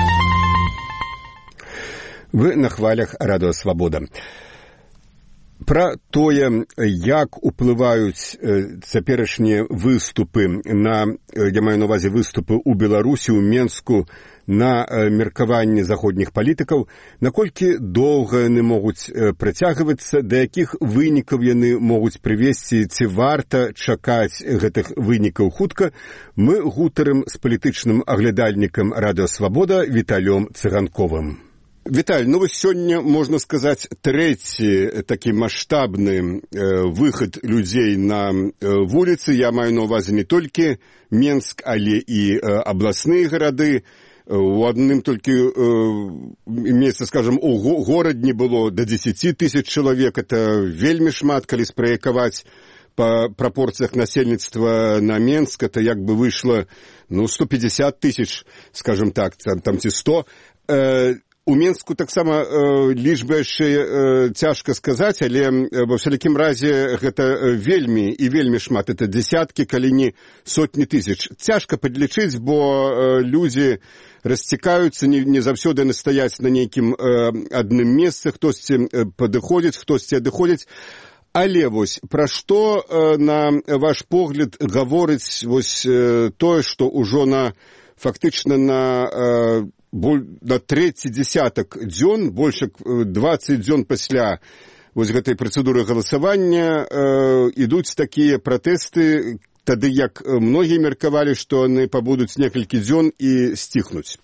Вы на хвалях Радыё Свабода. Пра тое, як уплываюць цяперашнія выступы на, я маю на ўвазе выступы ў Беларусі, ў Менску, на меркаванне заходніх палітыкаў, наколькі доўга яны могуць працягвацца, да якіх вынікаў яны могуць прывесці, ці варта чакаць гэтых вынікаў хутка, мы гутарым з палітычным аглядальнікам Радыё Свабода Віталём Цыганковым. Віталь, ну вось сёння, можна сказаць, трэці такі маштабны э, выхад людзей на э, вуліцы. Я маю на ўвазе не толькі Менск, але і э, абласныя гарады. У адным толькі э, месцы, скажем, у горадні было да дзесяці тысяч чалавек. Это вельмі шмат, калі спраякаваць па прапорцыях насельніцтва на Менск. Это як бы выйшла, ну, сто пятьдесят тысяч, скажем так, там, там ці сто. Э, У Менску таксама э, лічба яшчэ э, цяжка сказаць, але э, ва всялякім разе гэта вельмі і вельмі шмат. Это дзесяткі, калі не сотні тысяч. Цяжка падлічыць, бо э, людзі расцікаюцца, не, не заўсёды яны стаяць на нейкім э, адным месцы, хтосьці падыходзіць, хтосьці адыходзіць. Але вось пра што э, на ваш погляд гаворыць вось э, тое, што ўжо на фактычна на э, на трэці дзесятак дзён, больш як дваццаць дзён пасля вось гэтай працэдуры галасавання э, ідуць такія пратэсты, тады як многія меркавалі, што яны пабудуць некалькі дзён і сціхнуць.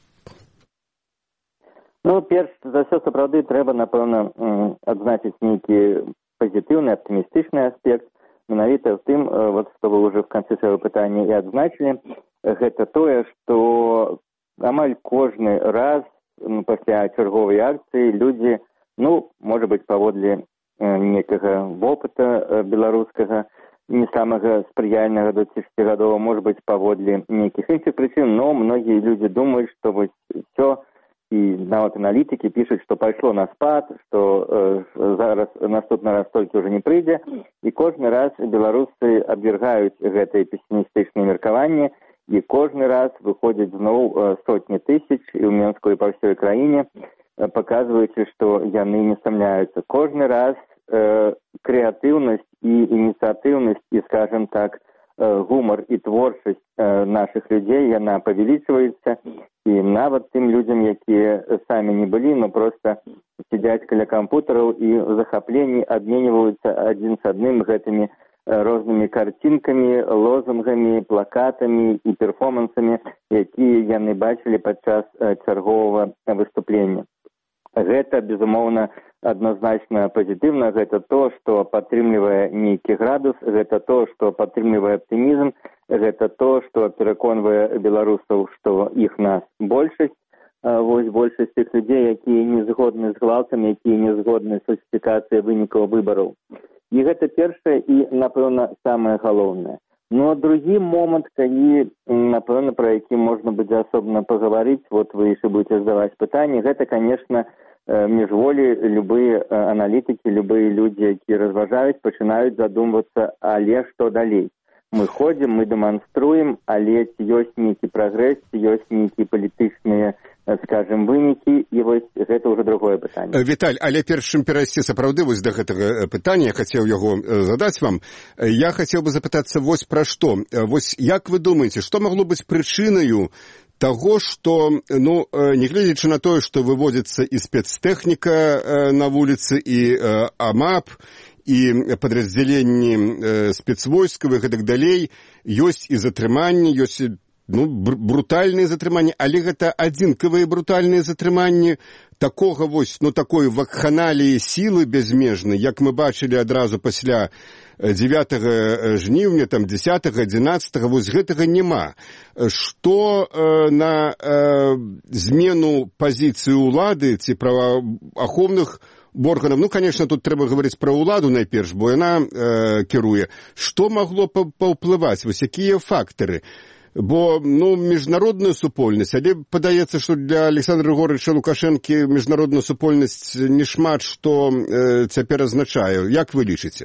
Ну, перш за ўсё, сапраўды, трэба, напэўна, адзначыць нейкі пазітыўны, аптымістычны аспект. Менавіта ў тым, вот, што вы ўжо в канцы свайго пытання і адзначылі, гэта тое, што амаль кожны раз ну, пасля чарговай акцыі людзі, ну, можа быць, паводле некага вопыта беларускага, не самага спрыяльнага да дзесяцігадовага, можа быць, паводле нейкіх іншых прычын, но многія людзі думаюць, што вось ўсё, і нават аналітыкі пішуць, што пайшло на спад, што э, зараз наступны раз толькі ўжо не прыйдзе, і кожны раз беларусы абвяргаюць гэтае песімістычнае меркаванне, і кожны раз выходзяць зноў сотні тысяч і ў Менску і па ўсёй краіне, паказваючы, што яны не сумняюцца. Кожны раз э, крэатыўнасць і ініцыятыўнасць і, скажем так, э, гумар і творчасць э, нашых людзей, яна павялічваецца, і нават тым людзям, якія самі не былі, но проста сядзяць каля кампутараў і ў захапленні абменьваюцца адзін з адным гэтымі рознымі карцінкамі, лозунгамі, плакатамі і перформансамі, якія яны бачылі падчас чарговага выступлення. Гэта, безумоўна, адназначна пазітыўна, гэта то, што падтрымлівае нейкі градус, гэта то, што падтрымлівае аптымізм, гэта то, што пераконвае беларусаў, што іх нас большасць, вось большасць тых людзей, якія не згодны з гвалтам, якія не згодны з фальсіфікацыяй вынікаў выбараў. І гэта першае і, напэўна, самае галоўнае. Ну, а другі момант, калі, напэўна, пра які можна будзе асобна пагаварыць, вот вы яшчэ будзеце задаваць пытанні, гэта, канешне, міжволі любыя аналітыкі, любыя людзі, якія разважаюць, пачынаюць задумвацца, але што далей? Мы ходзім, мы дэманструем, але ці ёсць нейкі прагрэс, ці ёсць нейкія палітычныя, скажем, вынікі, і вось гэта ўжо другое пытанне. Віталь, але перш чым перайсці сапраўды вось да гэтага пытання, я хацеў яго задаць вам, я хацеў бы запытацца вось пра што. Вось як вы думаеце, што магло быць прычынаю таго, што, ну, нягледзячы на тое, што выводзіцца і спецтэхніка на вуліцы, і АМАП, і падраздзяленні спецвойскавых і так далей, ёсць і затрыманні, ёсць ну, брутальныя затрыманні, але гэта адзінкавыя брутальныя затрыманні такога вось, ну, такой вакханаліі сілы бязмежнай, як мы бачылі адразу пасля дзевятага жніўня, там, дзесятага, адзінаццатага, вось гэтага няма. Што э, на э, змену пазіцыі ўлады ці праваахоўных органаў, ну, конечно, тут трэба гаварыць пра ўладу найперш, бо яна э, кіруе. Што магло паўплываць? Вось якія фактары? Бо, ну, міжнародная супольнасць, але падаецца, што для Александра Григорьевича Лукашэнкі міжнародная супольнасць не шмат што э, цяпер азначае. Як вы лічыце?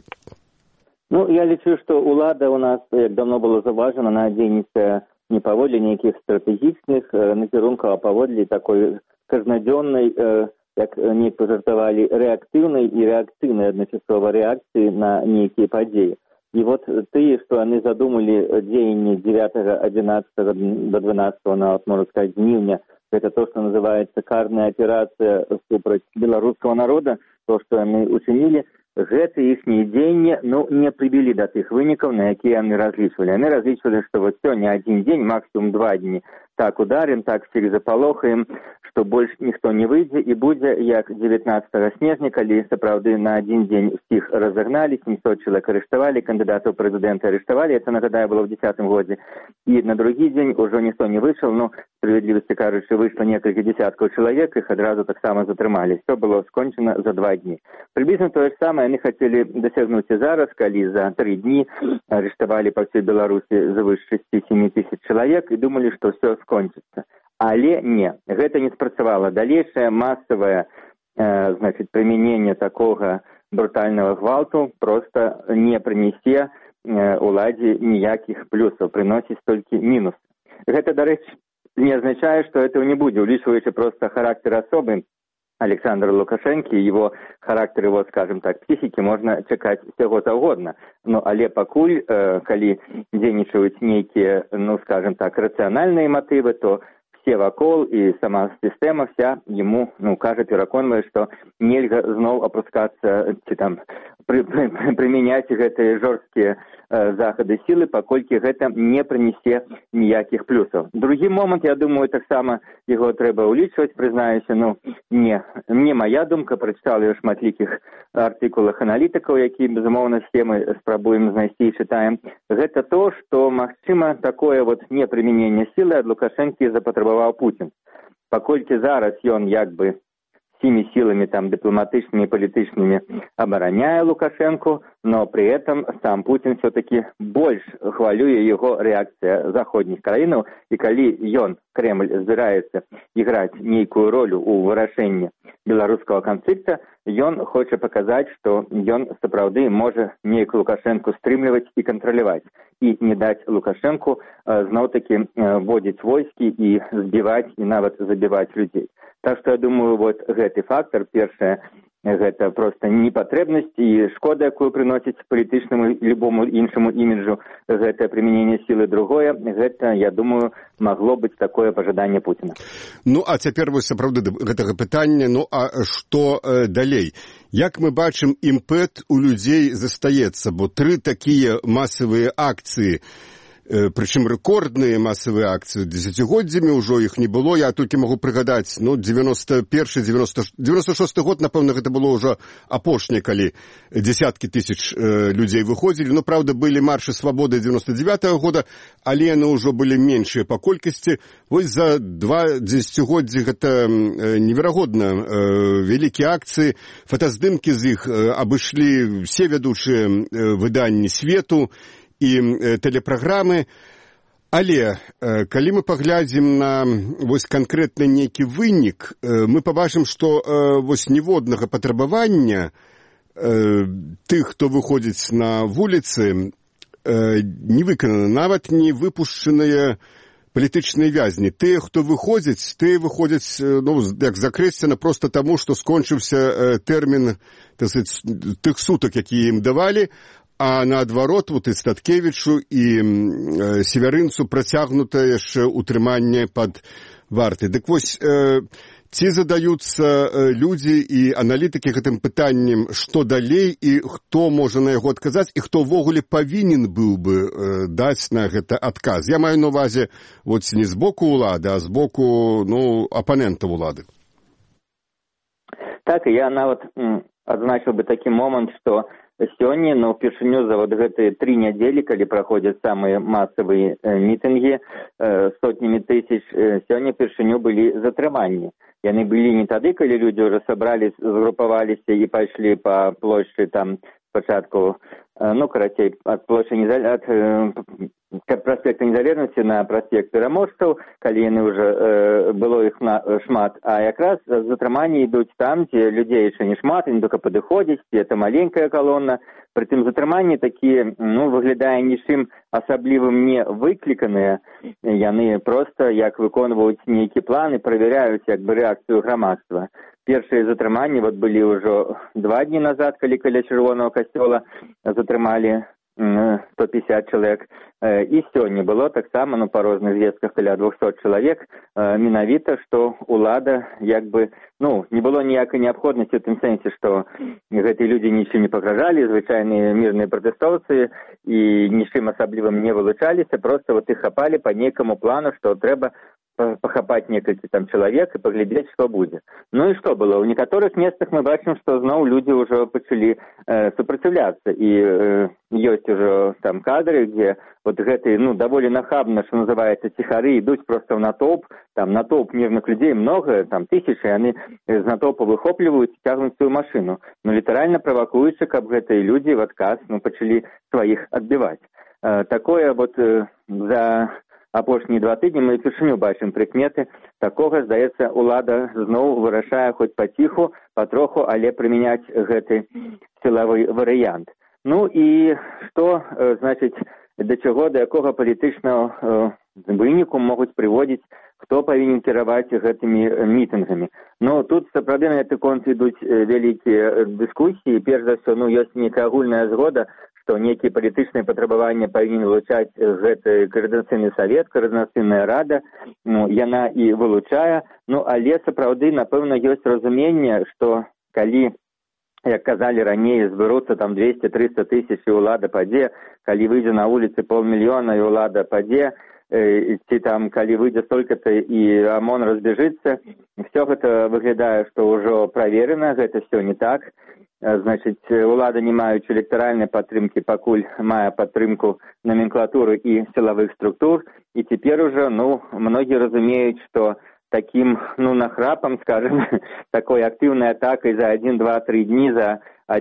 Ну, я лічу, што ўлада ў нас, як давно было заўважана, она дзейніцца не паводле нейкіх стратэгічных э, накірункаў, а паводле такой кажнадзённай, э, як некто жартавалі, рэактыўнай і рэакцыйнай адначасова рэакцыі на нейкія падзеі. И вот тыя, што яны задумалі дзеянні дзевятага, адзінаццатага до дванаццатага, на, можно сказать, жніўня, это то, что называется карная операция супраць беларускага народа, то, что яны учинили, гэта іхнія дзеянні, ну, не прывялі да тых вынікаў, на якія яны разлічвалі. Яны разлічвалі, што вот сёння адзін дзень, максимум два дні, так ударим, так всех запалохаем, што больш ніхто не выйдзе, і будзе як дзевятнаццатага снежня, калі сапраўды на адзін дзень усіх разагналі, сямьсот чалавек арыштавалі, кандыдатаў прэзідэнта арыштавалі, это, нагадаю, было ў дзесятым годзе, і на другі дзень ужо ніхто не выйшаў, ну, справядлівасці кажучы, выйшла некалькі десяткаў чалавек, іх адразу таксама затрымалі. Все было скончана за два дні. Прыблізна тое ж самае яны хацелі дасягнуць і зараз, калі за тры дні арыштавалі па всей Беларусі звыш шэсць-сем тысяч чалавек і думалі, што все скончыцца. Але не, гэта не спрацавала. Далейшае масавае э, значит, прымяненне такога брутального гвалту просто не прынесе э, уладзе ніякіх плюсаў, прыносіць толькі мінус. Гэта, дарэчы, не означае, што этого не будзе, улічваючы просто характер асобы Александра Лукашенко, его характер, его, скажем так, психики можно чакаць всего заўгодна. Ну, але пакуль, э, калі дзейнічаюць нейкія, ну, скажем так, рацыянальныя матывы, то все вакол і сама сістэма вся ему, ну, кажа, пераконвае, што нельга зноў апускацца ці там пры, пры, прымяняць гэтыя жорсткія э, захады сілы, паколькі гэта не прынесе ніякіх плюсаў. Другі момант, я думаю, таксама яго трэба ўлічваць, прызнаюся, ну, не, не моя думка, прачытала я шматлікіх артыкулах аналітыкаў, які, безумоўна, все мы спрабуем знайсці і чытаем. Гэта то, што, магчыма, такое вот непрымяненне сілы ад Лукашэнкі запатрабаваў Путін. Паколькі зараз ён як бы всеми силами там дипломатичными и палітычнымі абараняе Лукашенко, но при этом сам Путин все-таки больше хвалюе его реакция заходних краінаў, и калі ён, Кремль, збіраецца играть нейкую роль у вырашэнні беларускага канфлікта, ён хоча показать, что ён сапраўды можа нейкую Лукашенко стрымліваць и контролировать, и не дать Лукашенко э, зноў-таки э, вводить войски и сбивать, и нават забивать людей. Так что я думаю, вот гэты фактор, першае, гэта просто непатрэбнасць і шкода, якую прыносіць палітычнаму любому іншаму іміджу гэтае прымяненне сілы. Другое, гэта, я думаю, магло быць такое пажаданне Путіна. Ну, а цяпер вось сапраўды гэтага пытання, ну, а што э, далей? Як мы бачым, імпэт у людзей застаецца, бо тры такія масавыя акцыі, прычым рэкордныя масавыя акцыі, дзесяцігоддзямі ўжо іх не было. Я толькі магу прыгадаць, ну, девяносто першы девяносто шосты год, напэўна, гэта было ўжо апошняе, калі дзесяткі тысяч э, людзей выходзілі. Ну, правда, былі маршы свабоды девяносто девятого года, але яны ўжо былі меншыя па колькасці. Вось за два дзесяцігоддзі гэта э, неверагодна э, вялікія акцыі. Фотаздымкі з іх э, абышлі все вядучыя э, выданні свету і э, тэлепраграмы. Але э, калі мы паглядзім на вось канкрэтны нейкі вынік, э, мы пабачым, што э, вось ніводнага патрабавання э, тых, хто выходзіць на вуліцы, э, не выканана, нават не выпушчаныя палітычныя вязні. Тыя, хто выходзіць, тыя выходзяць, ну, як закрэсцена, проста таму, што скончыўся э, тэрмін, так сказаць, тых сутак, якія ім давалі, а наадварот, вот і Статкевічу, і э, Севярынцу працягнута яшчэ ўтрыманне пад вартай. Дык вось, э, Ці задаюцца людзі і аналітыкі гэтым пытаннем, што далей і хто можа на яго адказаць, і хто ўвогуле павінен быў бы даць на гэта адказ. Я маю на ўвазе вот, не з боку ўлады, а з боку ну, апанента ўлады. Так, я нават адзначыў бы такі момант, што сёння, ну, впершыню за вот гэтыя тры нядзелі, калі праходзяць самыя масавыя мітынгі э, сотнямі тысяч, э, сёння впершыню былі затрыманні. Яны былі не тады, калі людзі ўжо сабрались, згрупаваліся і пайшлі па плошчы там спачатку, э, ну, карацей, ад плошчы незалежнасці, ад праспекта незалежнасці на праспект пераможцаў, калі яны ўжо э, было іх на, шмат, а якраз затрыманні ідуць там, дзе людзей яшчэ не шмат, они толькі падыходзяць, это маленькая калона. Прытым затрыманні такія, ну, выглядае нічым асаблівым не выкліканыя, яны проста як выконваюць нейкі планы, правяраюць як бы рэакцыю грамадства. Першыя затрыманні вот былі ўжо два дні назад, калі каля чырвонага касцёла затрымалі сто пятьдесят чалавек. І сёння было таксама, ну, па розных звестках каля двухсот чалавек, менавіта, што ўлада як бы, ну, не было ніякай неабходнасці ў тым сэнсе, што гэтыя людзі нічым не пагражалі, звычайныя мірныя пратэстоўцы і нічым асаблівым не вылучаліся, проста вот іх хапалі па нейкаму плану, што трэба пахапаць некалькі там чалавек і паглядзець, што будзе. Ну і што было? У некаторых месцах мы бачым, што зноў людзі ўжо пачалі э, супраціўляцца. І э, ёсць ужо там кадры, дзе вот гэтыя, ну, даволі нахабна, што называецца, ціхары, ідуць проста ў натоўп, там натоўп мірных людзей много, там тысячы, яны з натоўпа выхопліваюць і цягнуць сваю машыну. Ну, літаральна правакуючы, каб гэтыя людзі в адказ, ну, пачалі сваіх адбіваць. Э, такое вот э, за апошнія два тыдні мы впершыню бачым прыкметы такога, здаецца, улада зноў вырашае хоць паціху, патроху, але прымяняць гэты сілавы варыянт. Ну і што, значыць, да чаго, да якога палітычнага выніку могуць прыводзіць, хто павінен кіраваць гэтымі мітынгамі. Ну, тут, сапраўды, на гэты конт ідуць вялікія дыскусіі. Перш за ўсё, ну, ёсць нейкая агульная згода, што нейкія палітычныя патрабаванні павінен вылучаць гэты каардынацыйны савет, каардынацыйная рада, ну, яна і вылучае, ну, але сапраўды, напэўна, ёсць разуменне, што калі, як казалі раней, зберуцца там двести-триста тысяч і ўлада падзе, калі выйдзе на вуліцы паўмільёна і ўлада падзе, э, ці там, калі выйдзе столькі-то і ОМОН разбежыцца, все гэта выглядае, што ўжо праверена, гэта все не так. Значыць, улада, не маючы электаральнай падтрымкі, пакуль мае падтрымку номенклатуры і сілавых структур, і цяпер ужо, ну, многія разумеюць, што такім, ну, нахрапам, скажем, такой актыўнай атакай за один, два, три дні, за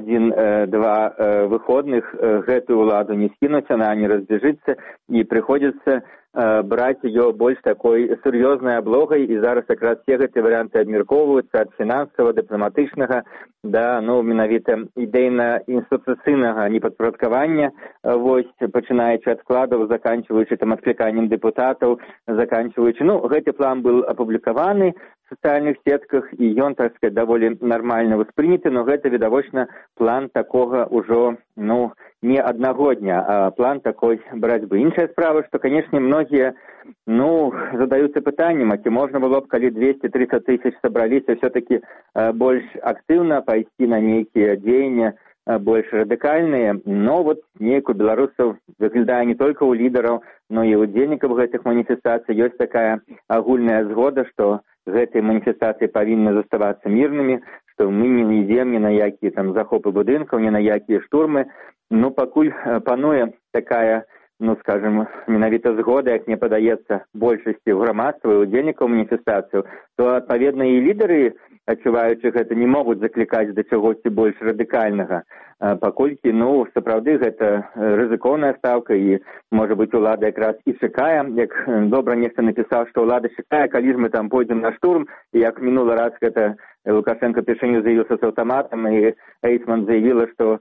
один-два э, выходных э, гэтую ўладу не скінуць, она не разбежыцца, і прыходзіцца э, браць ее больш такой сур'ёзнай аблогай, і зараз якраз все гэтыя варыянты абмяркоўваюцца ад фінансавага, дыпламатычнага, да, ну, менавіта ідэйна-інстытуцыйнага непадпарадкавання, вось, пачынаючы ад складаў, заканчваючы там адкліканнем дэпутатаў, заканчваючы, ну, гэты план быў апублікаваны в сацыяльных сетках, і ён, так сказать, даволі нармальна ўспрыняты, но гэта, відавочна, план такога ўжо, ну, не аднаго дня, а план такой барацьбы. Іншая справа, што, канешне, многія, ну, задаюцца пытаннем, а ці можна было б, калі двести-триста тысяч сабраліся, все-таки больш актыўна пайсці на нейкія дзеянні, больш радыкальныя, но вот неяк у беларусаў выглядае не толькі ў лідараў, но і ў удзельнікаў гэтых маніфестацый ёсць такая агульная згода, што гэтыя маніфестацыі павінны заставацца мірнымі, што мы не ідзем ні на якія там захопы будынкаў, ні на якія штурмы. Ну, пакуль пануе такая, ну, скажем, менавіта згода, як мне падаецца, большасці грамадства і удзельнікаў маніфестацыяў, то, адпаведна, і лідары, адчуваючы гэта, не могуць заклікаць да чагосьці больш радыкальнага, паколькі, ну, сапраўды, гэта рызыкоўная стаўка, і, можа быць, улада якраз і чакае, як добра нехта напісаў, што ўлада чакае, калі ж мы там пойдзем на штурм, і як мінулы раз гэта Лукашенко першыню заявіўся з аўтаматам, і Эйсман заявіла, што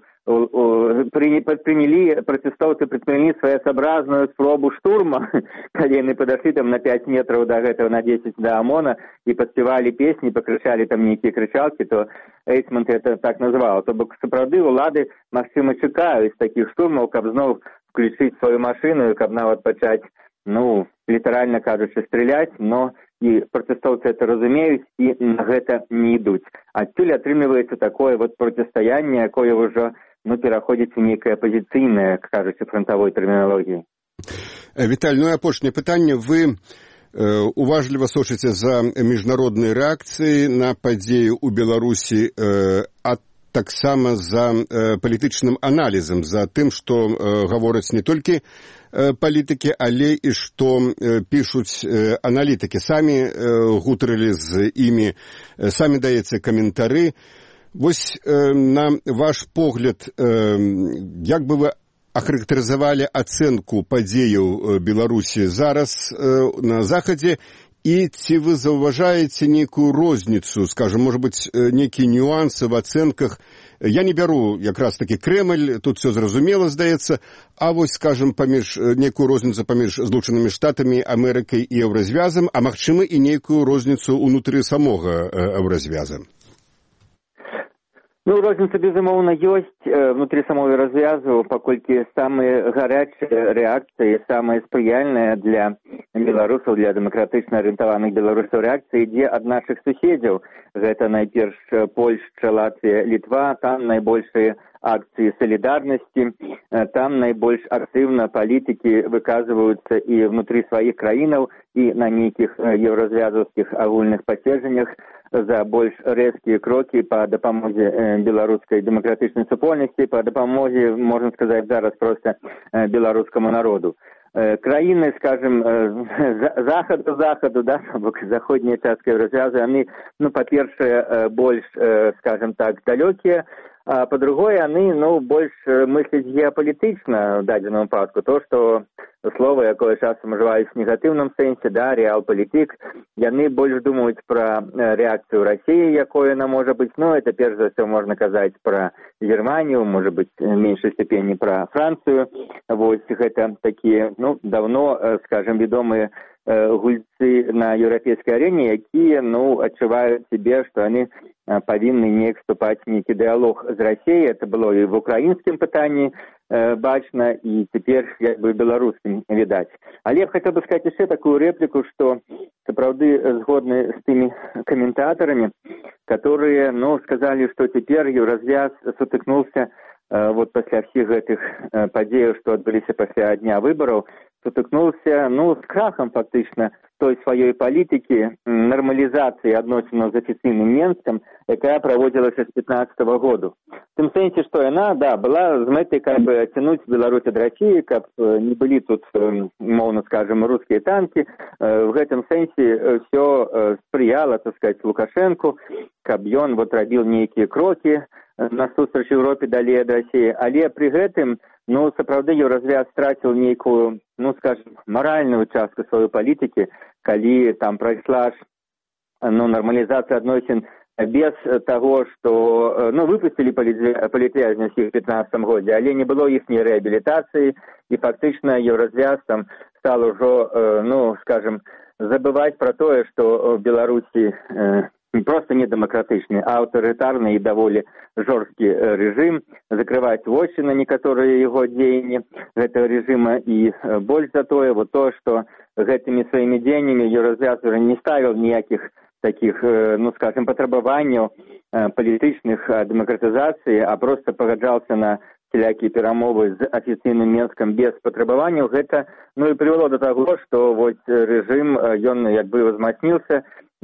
предприняли, протестовцы предприняли своеобразную спробу штурма, калі яны падашлі там на пять метров до гэтага, на десять до ОМОНа, і падспявалі песні, пакрычалі там нейкія крычалкі, то Эйсман это так назваў. То бок, сапраўды, улады, магчыма, чакаюць такіх штурмаў, каб зноў включыць сваю машыну, каб нават пачаць, ну, літаральна кажучы, стреляць, но і пратэстоўцы это разумеюць і на гэта не ідуць. Адсюль атрымліваецца такое вот процістаянне, якое ўжо ну, пераходзіць у нейкае апазіцыйнае, кажучы, фронтавой тэрміналогіі. Віталь, ну і апошняе пытанне. Вы уважліва сочыце за міжнародныя рэакцыі на падзеі ў Беларусі, а таксама за палітычным аналізам, за тым, што гавораць не толькі палітыкі, але і што пішуць аналітыкі. Самі гутарылі з імі, самі даеце каментары. Вось на ваш погляд, як бы вы ахарактарызавалі ацэнку падзеяў Беларусі зараз на Захадзе, і ці вы заўважаеце нейкую розніцу, скажем, можа быць, нейкія нюансы в ацэнках? Я не бяру якраз такі Крэмль, тут все зразумела, здаецца, а вось, скажем, паміж нейкую розніцу паміж Злучанымі Штатамі, Амерыкай і Еўразвязам, а магчыма і нейкую розніцу ўнутры самога Еўразвяза. Ну, розніца, безумоўна, ёсць внутрі самого развязу, паколькі самыя гарячыя рэакцыі, самыя спрыяльныя для беларусаў, для дэмакратычна арыентаваных беларусаў рэакцыі ідзе ад нашых суседзяў. Гэта найперш Польшча, Латвія, Літва, там найбольшыя акцыі салідарнасці, там найбольш актыўна палітыкі выказваюцца і внутры сваіх краінаў, і на нейкіх еўразвязаўскіх агульных паседжаннях за больш рэзкія крокі па дапамозе беларускай дэмакратычнай супольнасці, па дапамозе, можна сказаць, зараз проста беларускаму народу. Краіны, скажем, захаду, захаду, да, заходняя частка Еўразвязу, яны, ну, па-першае, больш, скажем так, далёкія, а па-другое, яны, ну, больш мысляць геапалітычна в дадзеным выпадку. То, што слова, якое часам ужываюць в негатыўным сэнсе, да, рэалпалітык, яны больш думаюць пра рэакцыю Расіі, якой яна можа быць, ну, это перш за ўсё можна казаць пра Германію, можа быць, в меншай степені пра Францыю. Вось гэта такія, ну, давно, скажем, вядомыя гульцы на еўрапейскай арэне, якія, ну, адчуваюць сябе, што яны павінны неяк вступаць в нейкі дыялог з Расіяй. Это было і в украінскім пытанні э, бачна, і цяпер як бы беларускім відаць. Але я б хацеў бы сказаць яшчэ такую рэпліку, што сапраўды згодны з тымі каментатарамі, которые, ну, сказалі, што цяпер еўразвяз сутыкнуўся э, вот пасля всіх гэтых э, падзеяў, што адбыліся пасля дня выбараў, сутыкнуўся, ну, з крахам фактычна той сваёй палітыкі нармалізацыі адносінаў з афіцыйным Менскам, якая праводзілася з пятнаццатага году. В тым сэнсе, што яна, да, была з мэтай как бы адцянуць Беларусь ад Расіі, каб не былі тут, мовна скажем, рускія танкі. В гэтым сэнсе ўсё спрыяла, так сказать, Лукашэнку, каб ён вот рабіў нейкія крокі насустрач Еўропе далей ад Расіі, але пры гэтым, ну, сапраўды еўразвяз страціў нейкую, ну, скажем, маральную частку сваёй палітыкі, калі там прайшла ж, ну, нармалізацыя адносін без таго, што, ну, выпусцілі палітвязняў в пятнаццатым годзе, але не было іхняй рэабілітацыі, і фактычна еўразвяз там стал ужо, ну, скажем, забываць пра тое, што в Беларусі просто недемократичный, а авторитарный и довольно жесткий режим, закрывать вочи на некоторые его деяния этого режима, и больше за то, вот то, что этими своими деяниями Еўразвяз не ставил никаких таких, ну, скажем, потребований политичных демократизации, а просто погоджался на всякие перемовы с официальным Менском без потребований. Это, ну, и привело до того, что вот режим, он как бы возмоцнился,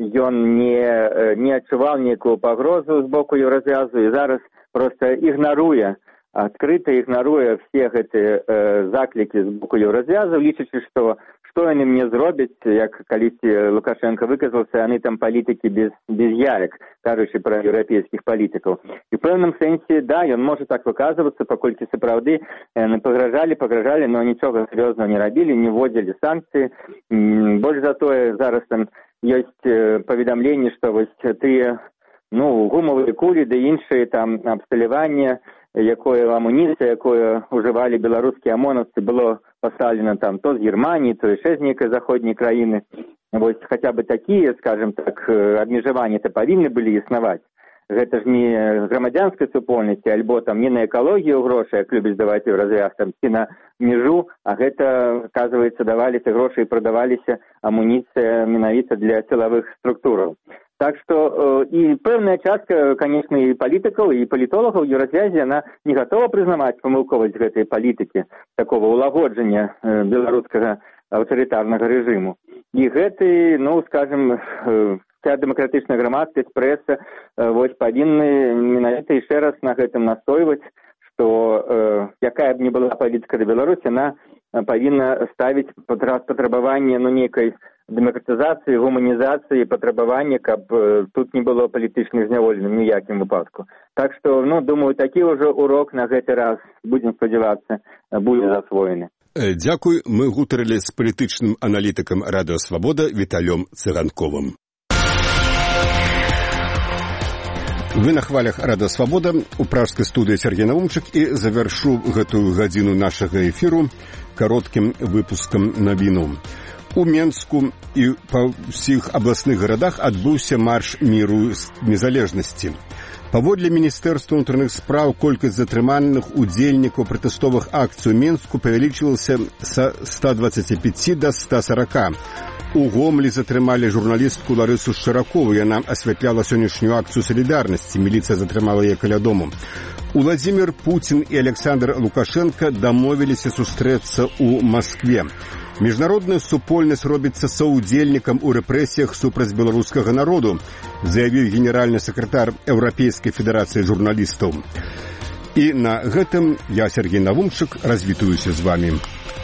ён не, не адчуваў некую пагрозу з боку Еўразвязу і зараз просто ігнаруе, адкрыта ігнаруе все гэтыя э, заклікі з боку Еўразвязу, лічачы, што што яны мне зробяць, як калісьці Лукашенко выказаўся, яны там палітыкі без, без яек, кажучы пра еўрапейскіх палітыкаў. І в пэўным сэнсе, да, ён можа так выказвацца, паколькі сапраўды э, пагражалі, пагражалі, но нічога сур'ёзнага не рабілі, не вводзілі санкцыі. Больш за тое, зараз там ёсць паведамленні, што вось тыя, ну, гумавыя кулі ды іншыя там абсталяванне, якое амуніцыя, якое ўжывалі беларускія амонаўцы, было пастаўлена там то з Германіі, то яшчэ з нейкай заходняй краіны. Вось хаця бы такія, скажем так, абмежаванні-то павінны былі існаваць. гэта ж не грамадзянскай супольнасці, альбо там не на экалогію грошы, як любіць даваць у развяз, там, ці на межу, а гэта, оказывается, даваліся грошы і прадаваліся амуніцыя менавіта для сілавых структураў. Так што і пэўная частка, конечно, і палітыкаў, і палітолагаў у развязе, она не готова прызнаваць памылковасць гэтай палітыкі, такого улагоджання беларускага аўтарытарнага рэжыму. І гэты, ну, скажем, вся дэмакратычная грамадскасць, прэса, вось павінны менавіта яшчэ раз на гэтым настойваць, што якая б ні была палітыка да Беларусі, она павінна ставіць патрабаванне, ну, нейкай дэмакратызацыі, гуманізацыі, патрабаванне, каб тут не было палітычных зняволеных ні якім выпадку. Так што, ну, думаю, такі ўжо урок на гэты раз, будзем спадзявацца, будзе засвоены. Дзякуй, мы гутарылі з палітычным аналітыкам Радыё Свабода Віталём Цыганковым. Вы на хвалях Радыё Свабода, у пражскай студыі Сергей Навумчык, і завяршу гэтую гадзіну нашага эфіру кароткім выпускам навіну. У Менску і па ўсіх абласных гарадах адбыўся марш міру незалежнасці. Паводле Міністэрства ўнутраных спраў колькасць затрыманых удзельнікаў пратэстовых акцый у Менску павялічылася са ста дваццаці пяці да ста сарака. У Гомлі затрымалі журналістку Ларысу Шчаракову. Яна асвятляла сённяшнюю акцыю салідарнасці. Міліцыя затрымала яе каля дому. Уладзімір Пуцін і Александр Лукашенко дамовіліся сустрэцца ў Маскве. Міжнародная супольнасць робіцца саўдзельнікам у рэпрэсіях супраць беларускага народу, заявіў генеральны сакратар Еўрапейскай федэрацыі журналістаў. І на гэтым я, Сергей Навумчык, развітаюся з вамі.